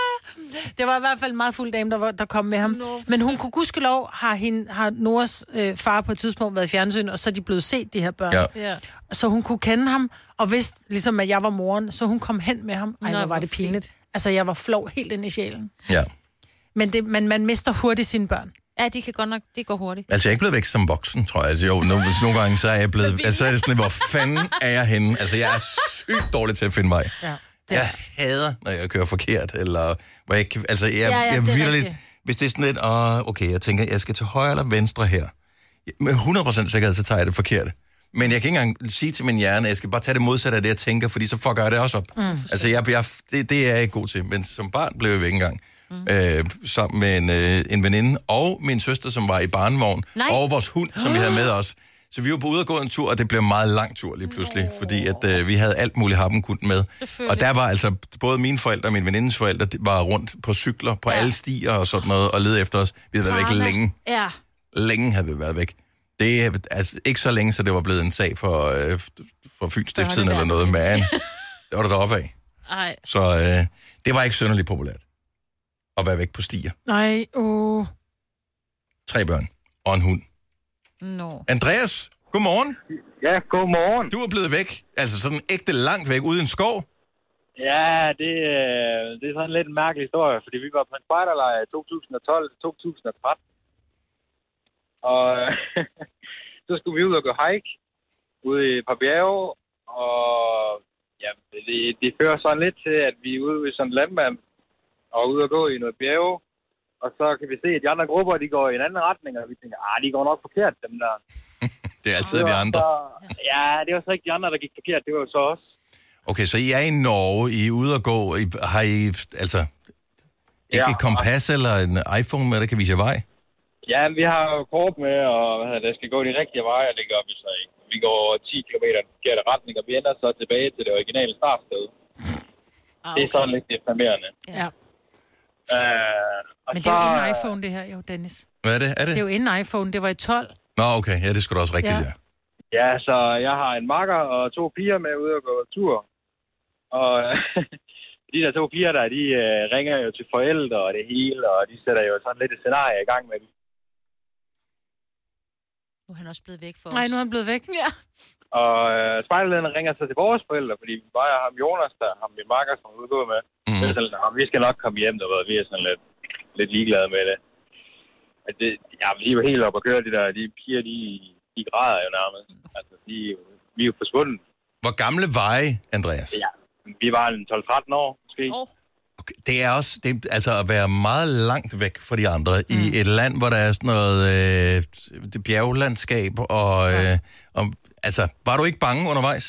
Det var i hvert fald en meget fuld dame, der kom med ham. Men hun kunne gudskelov, har Noras far på et tidspunkt været i fjernsyn, og så er de blevet set, de her børn. Ja. Så hun kunne kende ham, og vidste ligesom, at jeg var moren, så hun kom hen med ham. Ej, hvor var det pinligt. Altså, jeg var flov helt ind i sjælen. Ja. Men man mister hurtigt sine børn. Ja, de kan godt nok, det går hurtigt. Altså, jeg er ikke blevet væk som voksen, tror jeg. Altså, jo, nogle gange så er jeg blevet... Altså, er det sådan, hvor fanden er jeg henne? Altså, jeg er sygt dårlig til at finde mig. Ja. Jeg hader, når jeg kører forkert, eller hvor jeg ikke... Altså, jeg virkelig... Hvis det er sådan lidt, okay, jeg tænker, jeg skal til højre eller venstre her. Med 100% sikkerhed, så tager jeg det forkerte. Men jeg kan ikke engang sige til min hjerne, at jeg skal bare tage det modsatte af det, jeg tænker, fordi så fucker jeg det også op. Altså, det er jeg ikke god til. Men som barn blev jeg væk engang. Sammen med en veninde, og min søster, som var i barnevogn, og vores hund, som vi havde med os. Så vi var på ude og gå en tur, og det blev en meget lang tur lige pludselig, fordi at vi havde alt muligt happen med. Og der var altså både mine forældre og min venindes forældre var rundt på cykler, på alle stier og sådan noget, og lede efter os. Vi havde været væk længe. Ja. Længe havde vi været væk. Det er altså ikke så længe, så det var blevet en sag for Fyns Stiftstiden eller noget, men det var der deroppe af. Så det var ikke synderligt populært at være væk på stier. Nej, 3 børn og en hund. No. Andreas, godmorgen. Ja, godmorgen. Du er blevet væk, altså sådan ægte langt væk, ude i en skov. Ja, det er sådan lidt en mærkelig historie, fordi vi var på en spejderlejr i 2012-2013. Og så skulle vi ud og gå hike ude i et par bjerge, og ja, det fører sådan lidt til, at vi er ude i sådan en landmand og ude og gå i noget bjerge. Og så kan vi se, at de andre grupper, de går i en anden retning, og vi tænker, de går nok forkert, dem der. Det er altid de andre. Ja, det var så ikke de andre, der gik forkert, det var jo så os. Okay, så I er i Norge, I er ude og gå, har I altså ikke et kompas eller en iPhone med, der kan vise jer vej? Ja, vi har jo kort med, og det skal gå de rigtige veje, og det gør vi så ikke. Vi går 10 km i den retning, og vi ender så tilbage til det originale startsted. Okay. Det er sådan lidt deprimerende. Ja. Men det er jo inden iPhone, det her, jo, Dennis. Hvad er det? Det er jo inden iPhone, det var i 12. Nå, okay, ja, det skulle da også rigtigt, ja. Ja, så jeg har en makker og 2 piger med ude og gå tur. Og de der 2 piger der, de ringer jo til forældre og det hele, og de sætter jo sådan lidt et scenarie i gang med dem. Nu er han også blevet væk for os. Nej, nu er han blevet væk. Ja. Og spejderlederne ringer så til vores forældre, fordi vi bare har ham Jonas, der ham min makker, som er udgået med. Det er sådan, vi skal nok komme hjem, vi er sådan lidt ligeglade med det. Vi var helt oppe at køre, de piger, de græder jo nærmest. Altså, vi er jo forsvundet. Hvor gamle var I, Andreas? Ja, vi var 12-13 år, måske. Okay. Det er også, altså at være meget langt væk fra de andre, i et land, hvor der er sådan noget bjerglandskab, og altså, var du ikke bange undervejs?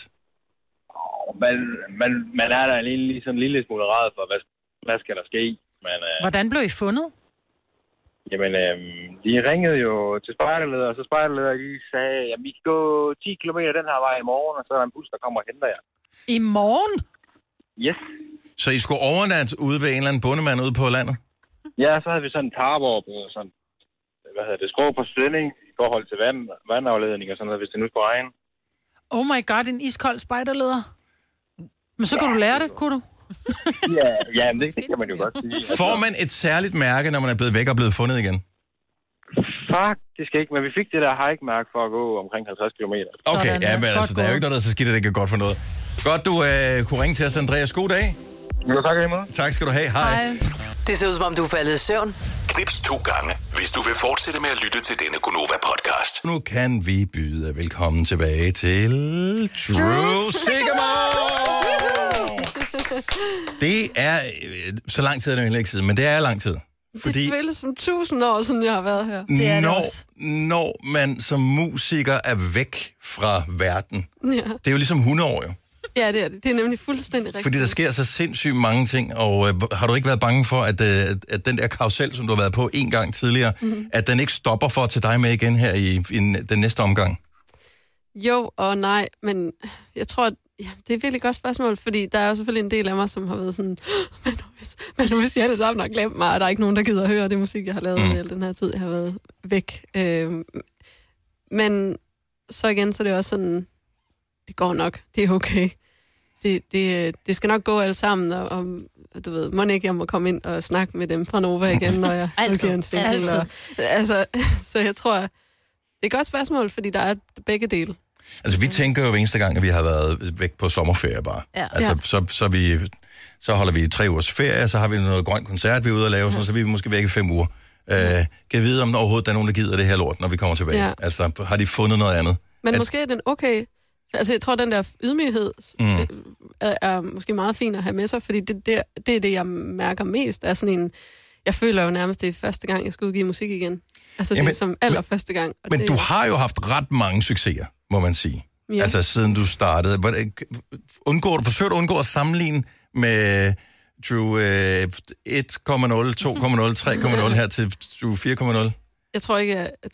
Man er der lige sådan en lille smule ræd for, hvad skal der ske? Men, hvordan blev I fundet? Jamen, De ringede jo til spejderleder, og så spejderleder de sagde, at vi kan gå 10 km den her vej i morgen, og så er der en bus, der kommer og henter jer. I morgen? Yes. Så I skulle overnatte ude ved en eller anden bondemand ude på landet? Ja, så havde vi sådan en tarborg på sådan, skrå på spænding i forhold til vandafledning og sådan noget, hvis det nu skulle regne. Oh my god, en iskold spejderleder. Men så kunne du lære det, kunne du? ja, men det kan man jo godt sige. Altså, får man et særligt mærke, når man er blevet væk og blevet fundet igen? Faktisk ikke, men vi fik det der hike-mærke for at gå omkring 50 km. Okay, ja, men altså, der er jo ikke noget, der er så skidt, at det ikke er godt for noget. Godt, du kunne ringe til os, Andreas. God dag. Jo, tak imod. Tak skal du have. Hej. Det ser ud som om, du er faldet i søvn. Knips 2 gange, hvis du vil fortsætte med at lytte til denne Gonova-podcast. Nu kan vi byde velkommen tilbage til Drew Sigamore. Det er så lang tid, er det heller ikke siden, men det er lang tid. Fordi det føles som 1000 år siden, jeg har været her. Det er det også. Når man som musiker er væk fra verden, ja. Det er jo ligesom 100 år jo. Ja, det er det. Det er nemlig fuldstændig rigtigt. Fordi der sker så sindssygt mange ting, og har du ikke været bange for, at den der karusel, som du har været på en gang tidligere, at den ikke stopper for at tage dig med igen her i den næste omgang? Jo og nej, men jeg tror, at det er et virkelig godt spørgsmål, fordi der er jo selvfølgelig en del af mig, som har været sådan, men nu hvis de alle sammen har glemt mig, og der er ikke nogen, der gider at høre det musik, jeg har lavet i al den her tid, jeg har været væk. Men så igen, så er det også sådan, det går nok, det er okay. Det skal nok gå alle sammen, og du ved, må ikke jeg må komme ind og snakke med dem fra Nova igen, når jeg udgiver en single. Altså, så jeg tror, det er et godt spørgsmål, fordi der er begge dele. Altså, vi tænker jo hver eneste gang, at vi har været væk på sommerferie bare. Ja. Altså, så holder vi 3 ugers ferie, så har vi noget grøn koncert, vi er ude at lave, så vi er måske væk i 5 uger. Kan jeg vide, om overhovedet der er nogen, der gider det her lort, når vi kommer tilbage? Ja. Altså, har de fundet noget andet? Men måske er den okay. Altså, jeg tror, den der ydmyghed er måske meget fin at have med sig, fordi det er det, jeg mærker mest. Er sådan en, jeg føler jo nærmest, det er første gang, jeg skal udgive musik igen. Altså, det er som allerførste gang. Men du har jo haft ret mange succeser, må man sige. Ja. Altså, siden du startede. Forsøger du at undgå at sammenligne med Drew 1,0, 2,0, 3,0 her til Drew 4,0? Jeg tror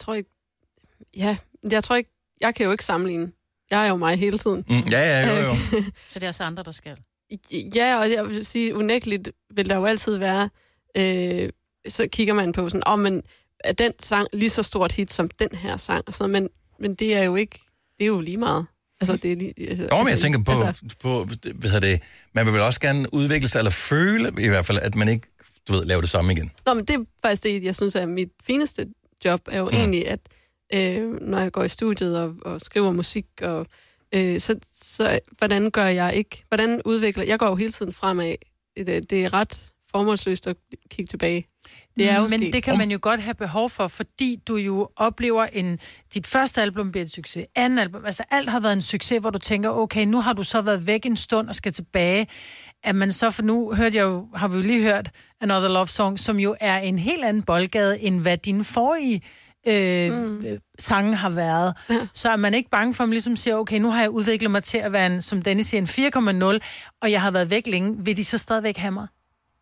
ikke, jeg kan jo ikke sammenligne. Jeg er jo mig hele tiden. Jo. Så det er også andre, der skal. Ja, og jeg vil sige, unægteligt vil der jo altid være, så kigger man på sådan, men er den sang lige så stort hit som den her sang? Og sådan, men det er jo ikke, det er jo lige meget. Altså, det er lige, men jeg tænker på hvad hedder det, man vil vel også gerne udvikle sig, eller føle i hvert fald, at man ikke, laver det samme igen. Nå, men det er faktisk det, jeg synes er mit fineste job, er jo egentlig, at når jeg går i studiet og skriver musik, og så hvordan udvikler jeg går jo hele tiden fremad. Det er ret formålsløst at kigge tilbage. Det er jo men det kan man jo godt have behov for, fordi du jo oplever dit første album bliver et succes, anden album, altså alt har været en succes, hvor du tænker, okay, nu har du så været væk en stund og skal tilbage, at man så, for nu har vi jo lige hørt Another Love Song, som jo er en helt anden boldgade, end hvad dine forrige sange har været. Ja. Så er man ikke bange for, at man ligesom siger, okay, nu har jeg udviklet mig til at være som Dennis siger, en 4,0, og jeg har været væk længe. Vil de så stadigvæk have mig?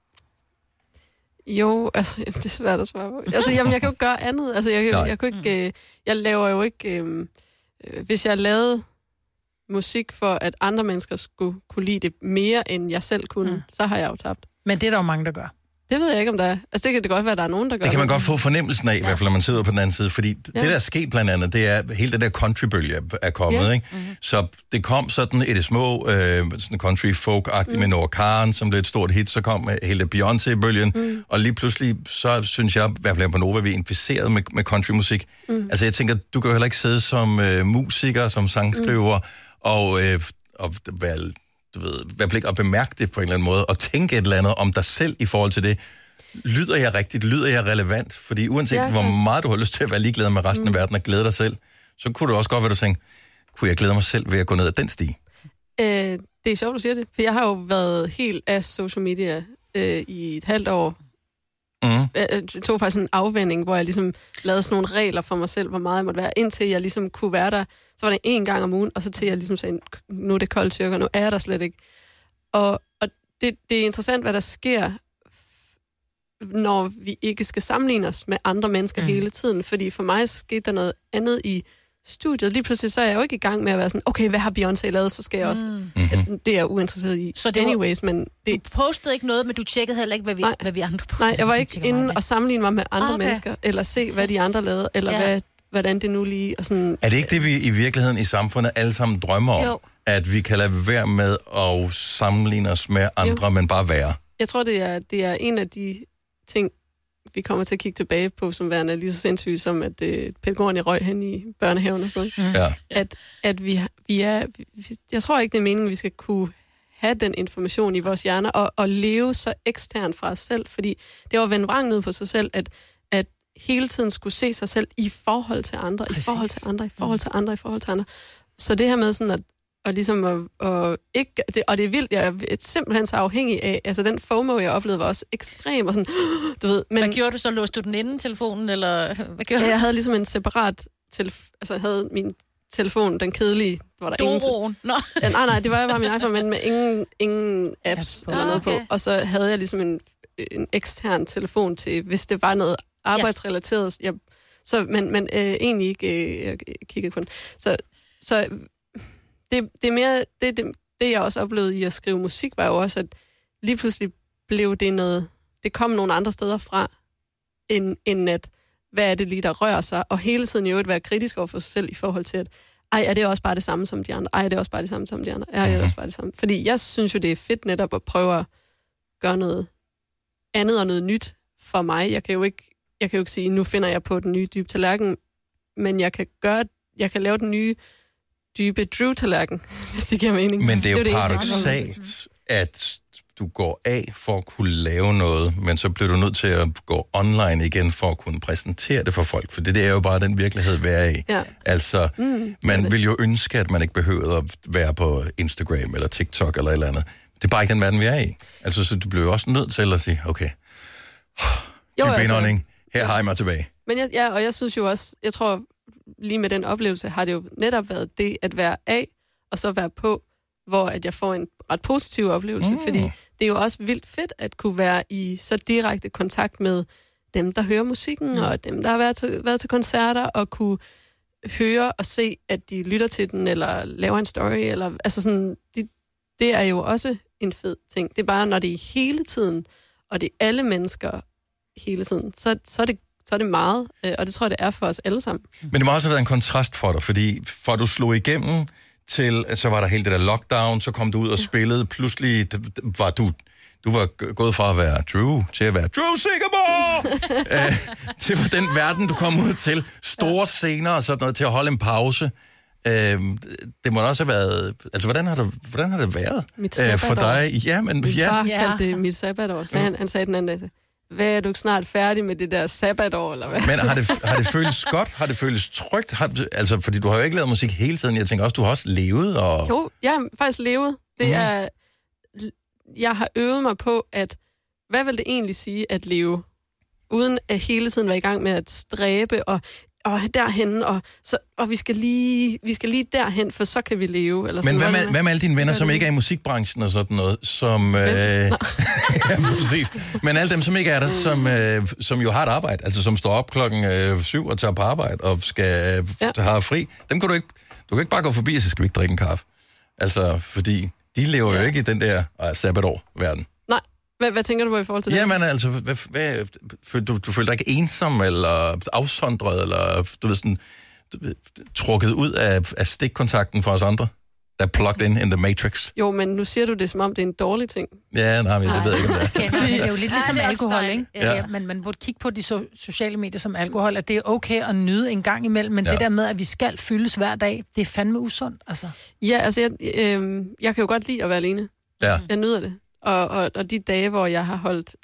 Jo, altså, det er svært at svare på. Altså, jeg kan jo ikke gøre andet. Altså, jeg kunne ikke, jeg laver jo ikke, hvis jeg lavede musik for, at andre mennesker skulle kunne lide det mere, end jeg selv kunne, så har jeg jo tabt. Men det er der jo mange, der gør. Det ved jeg ikke, om der er. Altså, det kan det godt være, at der er nogen, der gør det. Det kan man godt få fornemmelsen af, i hvert fald, når man sidder på den anden side. Fordi det, der er sket blandt andet, det er hele den der countrybølge er kommet, ikke? Mm-hmm. Så det kom sådan i det små, sådan country folk-agtigt med Noah Kahan, som blev et stort hit. Så kom hele Beyoncé-bølgen. Og lige pludselig, så synes jeg, i hvert fald på Nova, vi er inficeret med countrymusik. Altså, jeg tænker, du kan jo heller ikke sidde som musiker, som sangskriver, og og bemærke det på en eller anden måde, og tænke et eller andet om dig selv i forhold til det. Lyder jeg rigtigt? Lyder jeg relevant? Fordi uanset hvor meget du har lyst til at være ligeglad med resten af verden og glæde dig selv, så kunne det også godt være, at du tænkte, kunne jeg glæde mig selv ved at gå ned ad den sti? Det er sjovt, du siger det, for jeg har jo været helt af social media i et halvt år. Det tog faktisk en afvending, hvor jeg ligesom lavede sådan nogle regler for mig selv, hvor meget jeg måtte være, indtil jeg ligesom kunne være der. Så var det 1 gang om ugen, og så til jeg ligesom sagde, nu er det koldt tyrker, nu er jeg der slet ikke. Og det er interessant, hvad der sker, når vi ikke skal sammenligne os med andre mennesker hele tiden. Fordi for mig skete der noget andet i studiet. Lige pludselig så er jeg jo ikke i gang med at være sådan, okay, hvad har Beyoncé lavet, så skal jeg også... Det er jeg uinteresseret i. Så anyways, men... Du postede ikke noget, men du tjekkede heller ikke, hvad vi andre postede. Nej, jeg var ikke inde og sammenligne mig med andre mennesker, eller se, hvad de andre lavede, eller hvordan det nu lige... Og sådan, er det ikke det, vi i virkeligheden i samfundet alle sammen drømmer om? Jo. At vi kan lade være med at sammenligne os med andre, men bare være? Jeg tror, det er en af de ting, vi kommer til at kigge tilbage på, som værende lige så sindssygt, som at pædagogerne røg hen i børnehaven og sådan. Ja. At vi er... Jeg tror ikke, det er meningen, vi skal kunne have den information i vores hjerner, og leve så eksternt fra os selv, fordi det var vendt vrang ned på sig selv, at hele tiden skulle se sig selv i forhold til andre, i forhold til andre, i forhold til andre, i forhold til andre. Så det her med sådan og ligesom at ikke... Og det er vildt, jeg er simpelthen så afhængig af... Altså, den FOMO, jeg oplevede, var også ekstrem, og sådan... Du ved, men, hvad gjorde du så? Låste du den inden telefonen, eller hvad gjorde du? Jeg havde ligesom en separat... Altså, jeg havde min telefon, den kedelige... Var der Doroen? Nej, det var bare min iPhone, men med ingen apps eller noget på. Og så havde jeg ligesom en ekstern telefon til, hvis det var noget arbejdsrelateret. Men egentlig ikke jeg kiggede på den. Så det er mere... Det, jeg også oplevede i at skrive musik, var jo også, at lige pludselig blev det noget... Det kom nogle andre steder fra, end at, hvad er det lige, der rører sig? Og hele tiden jo at være kritisk over for sig selv i forhold til, at er det også bare det samme som de andre? Er det også bare det samme som de andre? Er det også bare det samme? Fordi jeg synes jo, det er fedt netop at prøve at gøre noget andet og noget nyt for mig. Jeg kan jo ikke sige, nu finder jeg på den nye dybe tallerken, men jeg kan lave den nye dybe Drew-tallerken, hvis det giver mening. Men det er jo paradoksalt, at du går af for at kunne lave noget, men så bliver du nødt til at gå online igen for at kunne præsentere det for folk, for det er jo bare den virkelighed, vi er i. Ja. Altså, man vil jo ønske, at man ikke behøver at være på Instagram eller TikTok eller et eller andet. Det er bare ikke den verden, vi er i. Altså, så du bliver jo også nødt til at sige, okay, her har jeg mig tilbage. Men jeg synes jo også, jeg tror, lige med den oplevelse, har det jo netop været det at være af, og så være på, hvor at jeg får en ret positiv oplevelse, fordi det er jo også vildt fedt at kunne være i så direkte kontakt med dem, der hører musikken, og dem, der har været til koncerter, og kunne høre og se, at de lytter til den, eller laver en story, eller altså sådan, det er jo også en fed ting. Det er bare, når det er hele tiden, og det er alle mennesker hele tiden, så er det meget, og det tror jeg, det er for os alle sammen. Men det må også have været en kontrast for dig, fordi for du slog igennem til, så var der hele det der lockdown, så kom du ud og spillede, pludselig var du var gået fra at være Drew, til at være Drew Sigamore! Til den verden, du kom ud til. Store scener og sådan noget, til at holde en pause. Det må også have været... Altså, hvordan har det været for dig? Ja, men... Min far kaldte det mit sabbatår. Han sagde den anden dag, hvad er du ikke snart færdig med det der sabbatår, eller hvad? Men har det føltes godt? Har det føltes trygt? Altså, fordi du har jo ikke lavet musik hele tiden. Jeg tænker også, du har også levet, og... Jo, jeg har faktisk levet. Det er... Jeg har øvet mig på, at... Hvad vil det egentlig sige at leve? Uden at hele tiden være i gang med at stræbe, og derhen, og vi skal lige derhen, for så kan vi leve. Eller sådan. Men hvad med alle dine venner, som ikke er i musikbranchen og sådan noget, som... ja, præcis. Men alle dem, som ikke er der, som jo har et arbejde, altså som står op 7 og tager på arbejde og skal have fri, dem kan du ikke bare gå forbi, og så skal vi ikke drikke en kaffe. Altså, fordi de lever jo ikke i den der sabbatår-verden. Nej. Hvad tænker du på i forhold til det? Jamen altså, du føler dig ikke ensom, eller afsondret, eller du ved sådan, trukket ud af stikkontakten for os andre, der er plugged in the matrix. Jo, men nu siger du det, som om det er en dårlig ting. Ja, nej, men det ved jeg ikke, om det er. Det er jo lidt ligesom alkohol, ikke? Ja. Men man burde kigge på de sociale medier som alkohol, at det er okay at nyde en gang imellem, men det der med, at vi skal fyldes hver dag, det er fandme usundt, altså. Ja, altså, jeg kan jo godt lide at være alene. Ja. Jeg nyder det. Og de dage, hvor jeg har holdt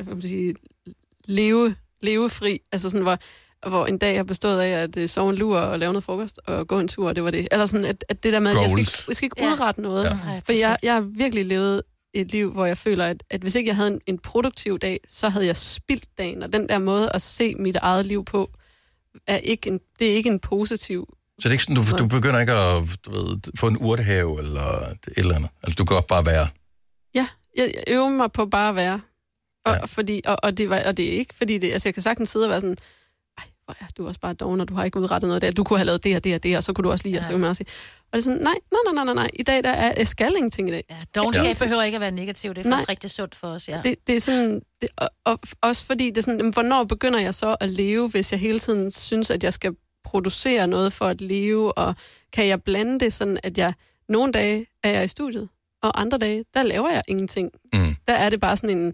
levefri, altså sådan, hvor en dag har bestået af at sove en lur og lave noget frokost og gå en tur, det var det. Eller sådan, at det der med, at jeg skal ikke udrette noget. Ja. For jeg har virkelig levet et liv, hvor jeg føler, at hvis ikke jeg havde en produktiv dag, så havde jeg spildt dagen. Og den der måde at se mit eget liv på, det er ikke en positiv... Så det er ikke sådan, du begynder ikke at få en urtehave eller et eller andet? Altså, du kan godt bare være... Ja, jeg øver mig på bare at være. Og det er ikke, fordi det... Altså, jeg kan sagtens sidde og være sådan... Du er også bare doven, og du har ikke udrettet noget der. Du kunne have lavet det og det og det, og så kunne du også lide, og så kan man også sige... Og det er sådan, nej. I dag, jeg skal ingenting i dag. Ja, dovenskab behøver ikke at være negativt. Det er faktisk rigtig sundt for os, ja. Det er sådan... Og også fordi det er sådan, hvornår begynder jeg så at leve, hvis jeg hele tiden synes, at jeg skal producere noget for at leve, og kan jeg blande det sådan, at jeg... Nogle dage er jeg i studiet, og andre dage, der laver jeg ingenting. Der er det bare sådan en...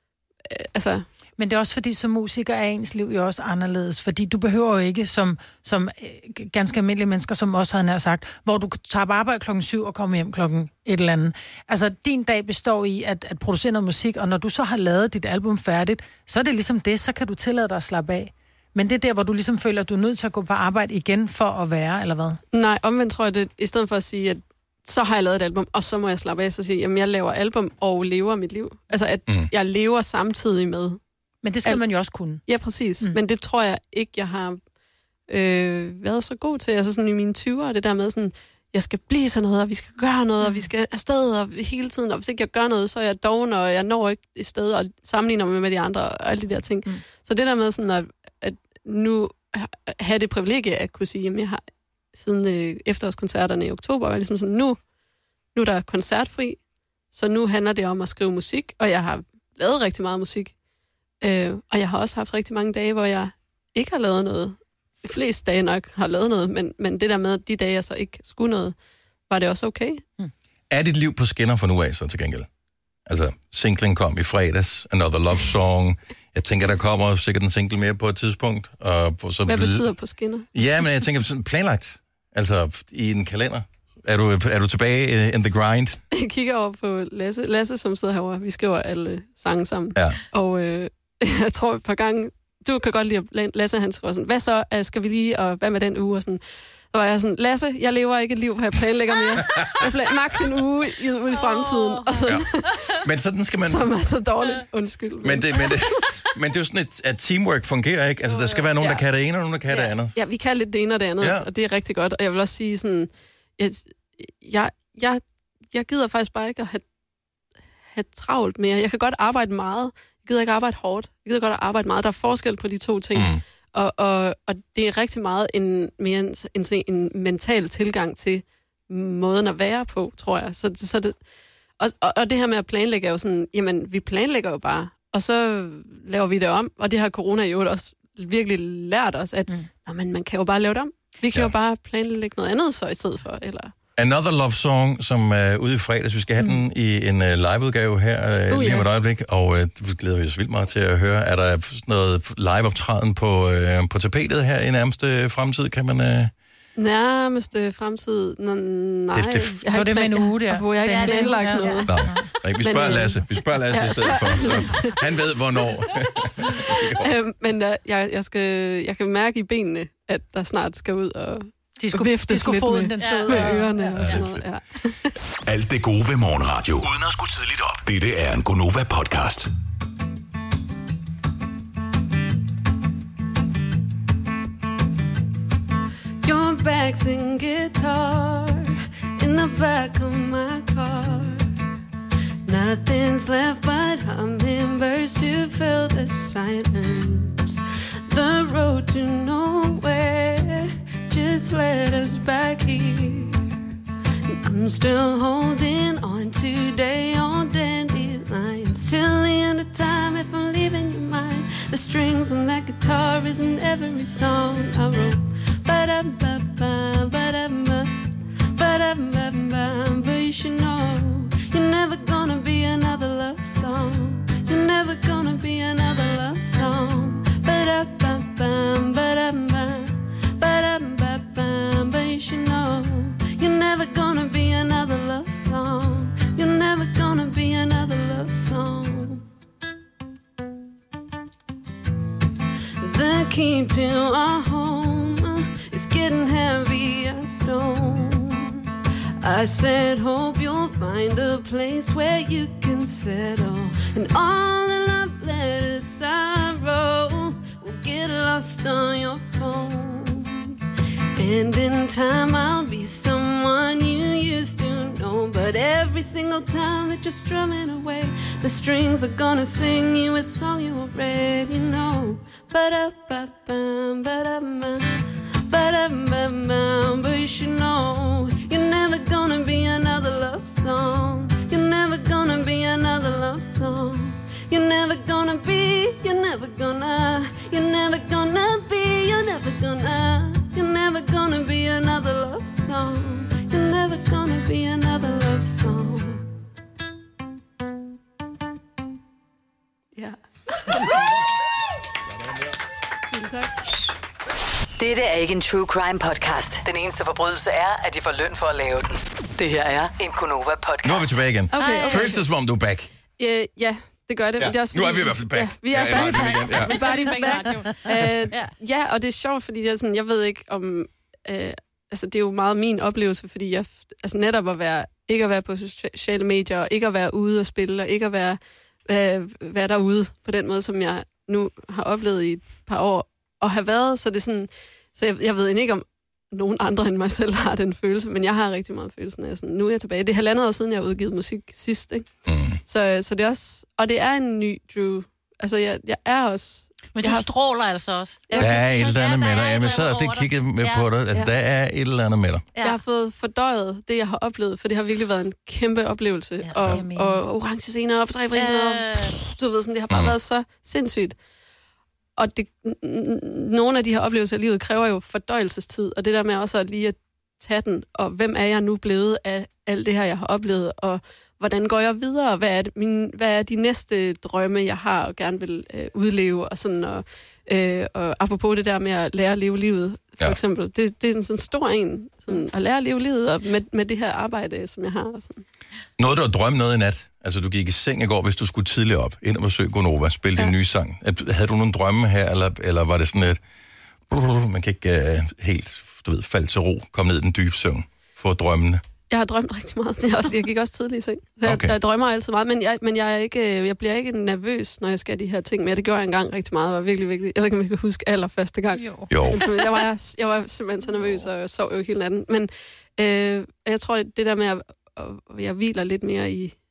Men det er også fordi, som musiker er ens liv jo også anderledes, fordi du behøver jo ikke som ganske almindelige mennesker, som også havde nær sagt, hvor du tager på arbejde 7:00 og kommer hjem 1:00 eller andet. Altså, din dag består i at producere noget musik, og når du så har lavet dit album færdigt, så er det ligesom det, så kan du tillade dig at slappe af. Men det er der, hvor du ligesom føler, at du er nødt til at gå på arbejde igen for at være, eller hvad? Nej, omvendt tror jeg det, i stedet for at sige, at så har jeg lavet et album, og så må jeg slappe af, så sige, jamen jeg laver album og lever mit liv. Altså, at jeg lever samtidig med. Men det skal man jo også kunne. Ja, præcis. Men det tror jeg ikke, jeg har været så god til. Altså sådan i mine 20'er, det der med sådan, jeg skal blive sådan noget, og vi skal gøre noget, og vi skal afsted og hele tiden. Og hvis ikke jeg gør noget, så er jeg doven, og jeg når ikke et sted, og sammenligner mig med de andre, og alle de der ting. Så det der med sådan, at nu have det privilegie at kunne sige, jamen jeg har siden efterårskoncerterne i oktober, og ligesom sådan, nu er der koncertfri, så nu handler det om at skrive musik, og jeg har lavet rigtig meget musik. Og jeg har også haft rigtig mange dage, hvor jeg ikke har lavet noget. De fleste dage nok har lavet noget, men det der med, de dage, jeg så ikke skulle noget, var det også okay. Er dit liv på skinner for nu af, så til gengæld? Altså, singlen kom i fredags, Another Love Song. Jeg tænker, der kommer sikkert en single mere på et tidspunkt. Og så hvad betyder på skinner? Ja, men jeg tænker sådan planlagt. Altså, i en kalender. Er du tilbage in the grind? Jeg kigger over på Lasse, som sidder herovre. Vi skriver alle sange sammen. Ja. Og jeg tror et par gange, du kan godt lide at Lasse, han skriver sådan, hvad så, skal vi lige, og hvad med den uge? Og sådan. Så var jeg sådan, Lasse, jeg lever ikke et liv, hvor jeg planlægger mere. Jeg max en uge ude i fremtiden. Og sådan. Ja. Men sådan skal man... Som er så dårligt. Undskyld. Men det er jo sådan, at teamwork fungerer, ikke? Altså, der skal være nogen, der kan det ene, og nogen, der kan det andet. Ja, vi kan lidt det ene og det andet, og det er rigtig godt. Og jeg vil også sige sådan, jeg gider faktisk bare ikke at have travlt mere. Jeg kan godt arbejde meget. Jeg gider ikke arbejde hårdt. Jeg gider godt arbejde meget. Der er forskel på de to ting. Og det er rigtig meget en mental tilgang til måden at være på, tror jeg. Så det, og det her med at planlægge er jo sådan, jamen, vi planlægger jo bare, og så laver vi det om. Og det har corona jo også virkelig lært os, at man kan jo bare lave det om. Vi kan jo bare planlægge noget andet så i stedet for, eller... Another Love Song, som er ude i fredags. Vi skal have den i en liveudgave her lige om et øjeblik, og det glæder vi os vildt meget til at høre. Er der noget liveoptræden på tapetet her i nærmeste fremtid? Kan man... Nærmeste fremtid? Nej. Jeg har ikke med en uge der. Jeg har ikke planlagt noget. Nej, vi spørger Lasse. Vi spørger Lasse i stedet for, så han ved, hvornår. Men jeg kan mærke i benene, at der snart skal ud og... De skulle foden, den skal ud med ørerne og sådan noget, ja. Alt det gode ved morgenradio, uden at skulle tidligt op. Dette er en Gonova-podcast. Your bags and guitar in the back of my car. Nothing's left but hummingbirds to fill the silence. The road to nowhere just led us back here. And I'm still holding on today on dandelions till the end of time. If I'm leaving your mind, the strings on that guitar is in every song I wrote. Ba-da-ba-ba, ba-da-ba, ba-da-ba-ba. But you should know you're never gonna be another love song. You're never gonna be another love song. Ba-da-ba-ba, ba-da-ba, ba-da-ba-ba. But you should know you're never gonna be another love song. You're never gonna be another love song. The key to our home is getting heavy as stone. I said, hope you'll find a place where you can settle. And all the love letters I wrote will get lost on your phone. And in time I'll be someone you used to know. know. But every single time that you're strumming away, the strings are gonna sing you a song you already know. Ba-da-ba-bum, ba-da-bum, ba-da-bum, but you should know you're never gonna be another love song. You're never gonna be another love song. You're never gonna be, you're never gonna, you're never gonna be, you're never gonna, you're never gonna be another love song. You're never gonna be another love song. Ja. Dette er ikke en true crime podcast. Den eneste forbrydelse er, at de får løn for at lave den. Det her er en Gonova podcast. Nu er vi tilbage igen. Okay. Føles det, som om du er back? Ja, det gør det. Ja. Men det er også, Nu er vi i hvert fald back. Ja, vi er back. Ja. Everybody's back. Ja, og det er sjovt, fordi det er sådan, jeg ved ikke om... altså, det er jo meget min oplevelse, fordi jeg... Altså, netop ikke at være på sociale medier, og ikke at være ude og spille, og ikke at være derude på den måde, som jeg nu har oplevet i et par år, og have været, så det er sådan... Så jeg ved ikke, om nogen andre end mig selv har den følelse, men jeg har rigtig meget følelsen af sådan, nu er jeg tilbage. Det er 1,5 år siden, jeg har udgivet musik sidst, ikke? Så det er også... Og det er en ny Drew. Altså, jeg er også... Men du stråler altså også. Der er et eller andet med dig. Jeg sad og kiggede med på dig. Altså, der er et eller andet med dig. Jeg har fået fordøjet det, jeg har oplevet, for det har virkelig været en kæmpe oplevelse. Og orange scener op, træfrisen op. Du ved sådan, det har bare været så sindssygt. Og nogle af de her oplevelser i livet kræver jo fordøjelsestid, og det der med også at lige at tage den, og hvem er jeg nu blevet af alt det her, jeg har oplevet, og hvordan går jeg videre, hvad er de næste drømme, jeg har og gerne vil udleve, og sådan, og apropos det der med at lære at leve livet, for eksempel, det er en sådan stor en, sådan, at lære at leve livet, og med det her arbejde, som jeg har. Og sådan. Noget, du har drømt noget i nat? Altså, du gik i seng i går, hvis du skulle tidligere op, ind og besøge Gonova, spille din nye sang. Havde du nogle drømme her, eller var det sådan et... Man kan ikke helt, falde til ro, komme ned i den dybe søvn, få drømmene? Jeg har drømt rigtig meget, men jeg gik også tidligt i seng. Så jeg drømmer altid meget, men jeg bliver ikke nervøs, når jeg skal de her ting. Men det gjorde jeg engang rigtig meget. Jeg var virkelig, virkelig... Jeg ved ikke, om jeg kan huske allerførste gang. Jo. Jeg var simpelthen så nervøs, og jeg sov jo hele natten. Men jeg tror, det der med, at jeg hviler lidt mere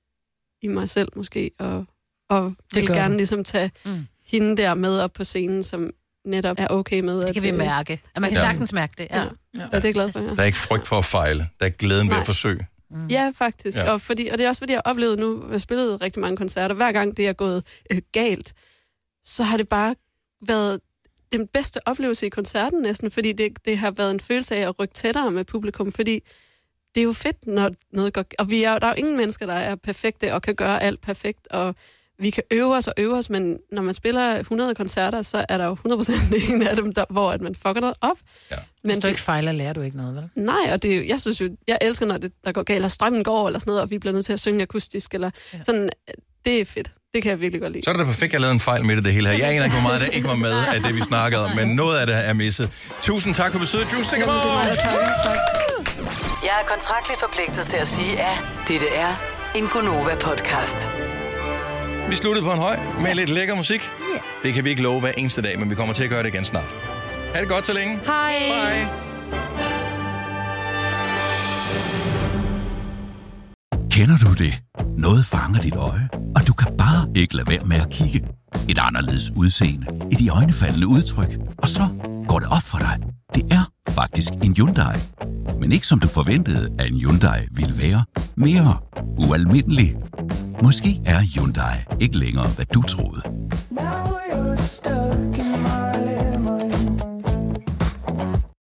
i mig selv måske, og vil gerne ligesom tage hende der med op på scenen, som netop er okay med. Det kan vi mærke. At man kan sagtens mærke det. Ja. Det er jeg glad for, ja. Der er ikke frygt for at fejle. Der er glæden ved at forsøge. Ja, faktisk. Ja. Og det er også, fordi jeg har oplevet nu, jeg har spillet rigtig mange koncerter. Hver gang det er gået galt, så har det bare været den bedste oplevelse i koncerten næsten, fordi det har været en følelse af at rykke tættere med publikum, fordi det er jo fedt, når noget går... Og der er jo ingen mennesker, der er perfekte og kan gøre alt perfekt, og vi kan øve os, men når man spiller 100 koncerter, så er der jo 100% en af dem, hvor at man fucker noget op. Ja. Men hvis du ikke fejler, lærer du ikke noget, vel? Nej, og jeg synes jo, jeg elsker, når der går galt, eller strømmen går, eller sådan noget, og vi bliver nødt til at synge akustisk, eller sådan, det er fedt. Det kan jeg virkelig godt lide. Så er det perfekt, at jeg lavede en fejl med det hele her. Jeg aner ikke, hvor meget der ikke var med af det, vi snakkede om, men noget af det er misset. Tusind tak for besøget, Drew Sigamore! Jeg er kontraktligt forpligtet til at sige, at dette er en Gonova-podcast. Vi sluttede på en høj med lidt lækker musik. Yeah. Det kan vi ikke love hver eneste dag, men vi kommer til at gøre det igen snart. Ha' det godt så længe. Hej. Bye. Kender du det? Noget fanger dit øje, og du kan bare ikke lade være med at kigge. Et anderledes udseende, et iøjnefaldende udtryk, og så går det op for dig. Det er faktisk en Hyundai. Men ikke som du forventede, at en Hyundai ville være. Mere ualmindelig. Måske er Hyundai ikke længere, hvad du troede. Now you're stuck in my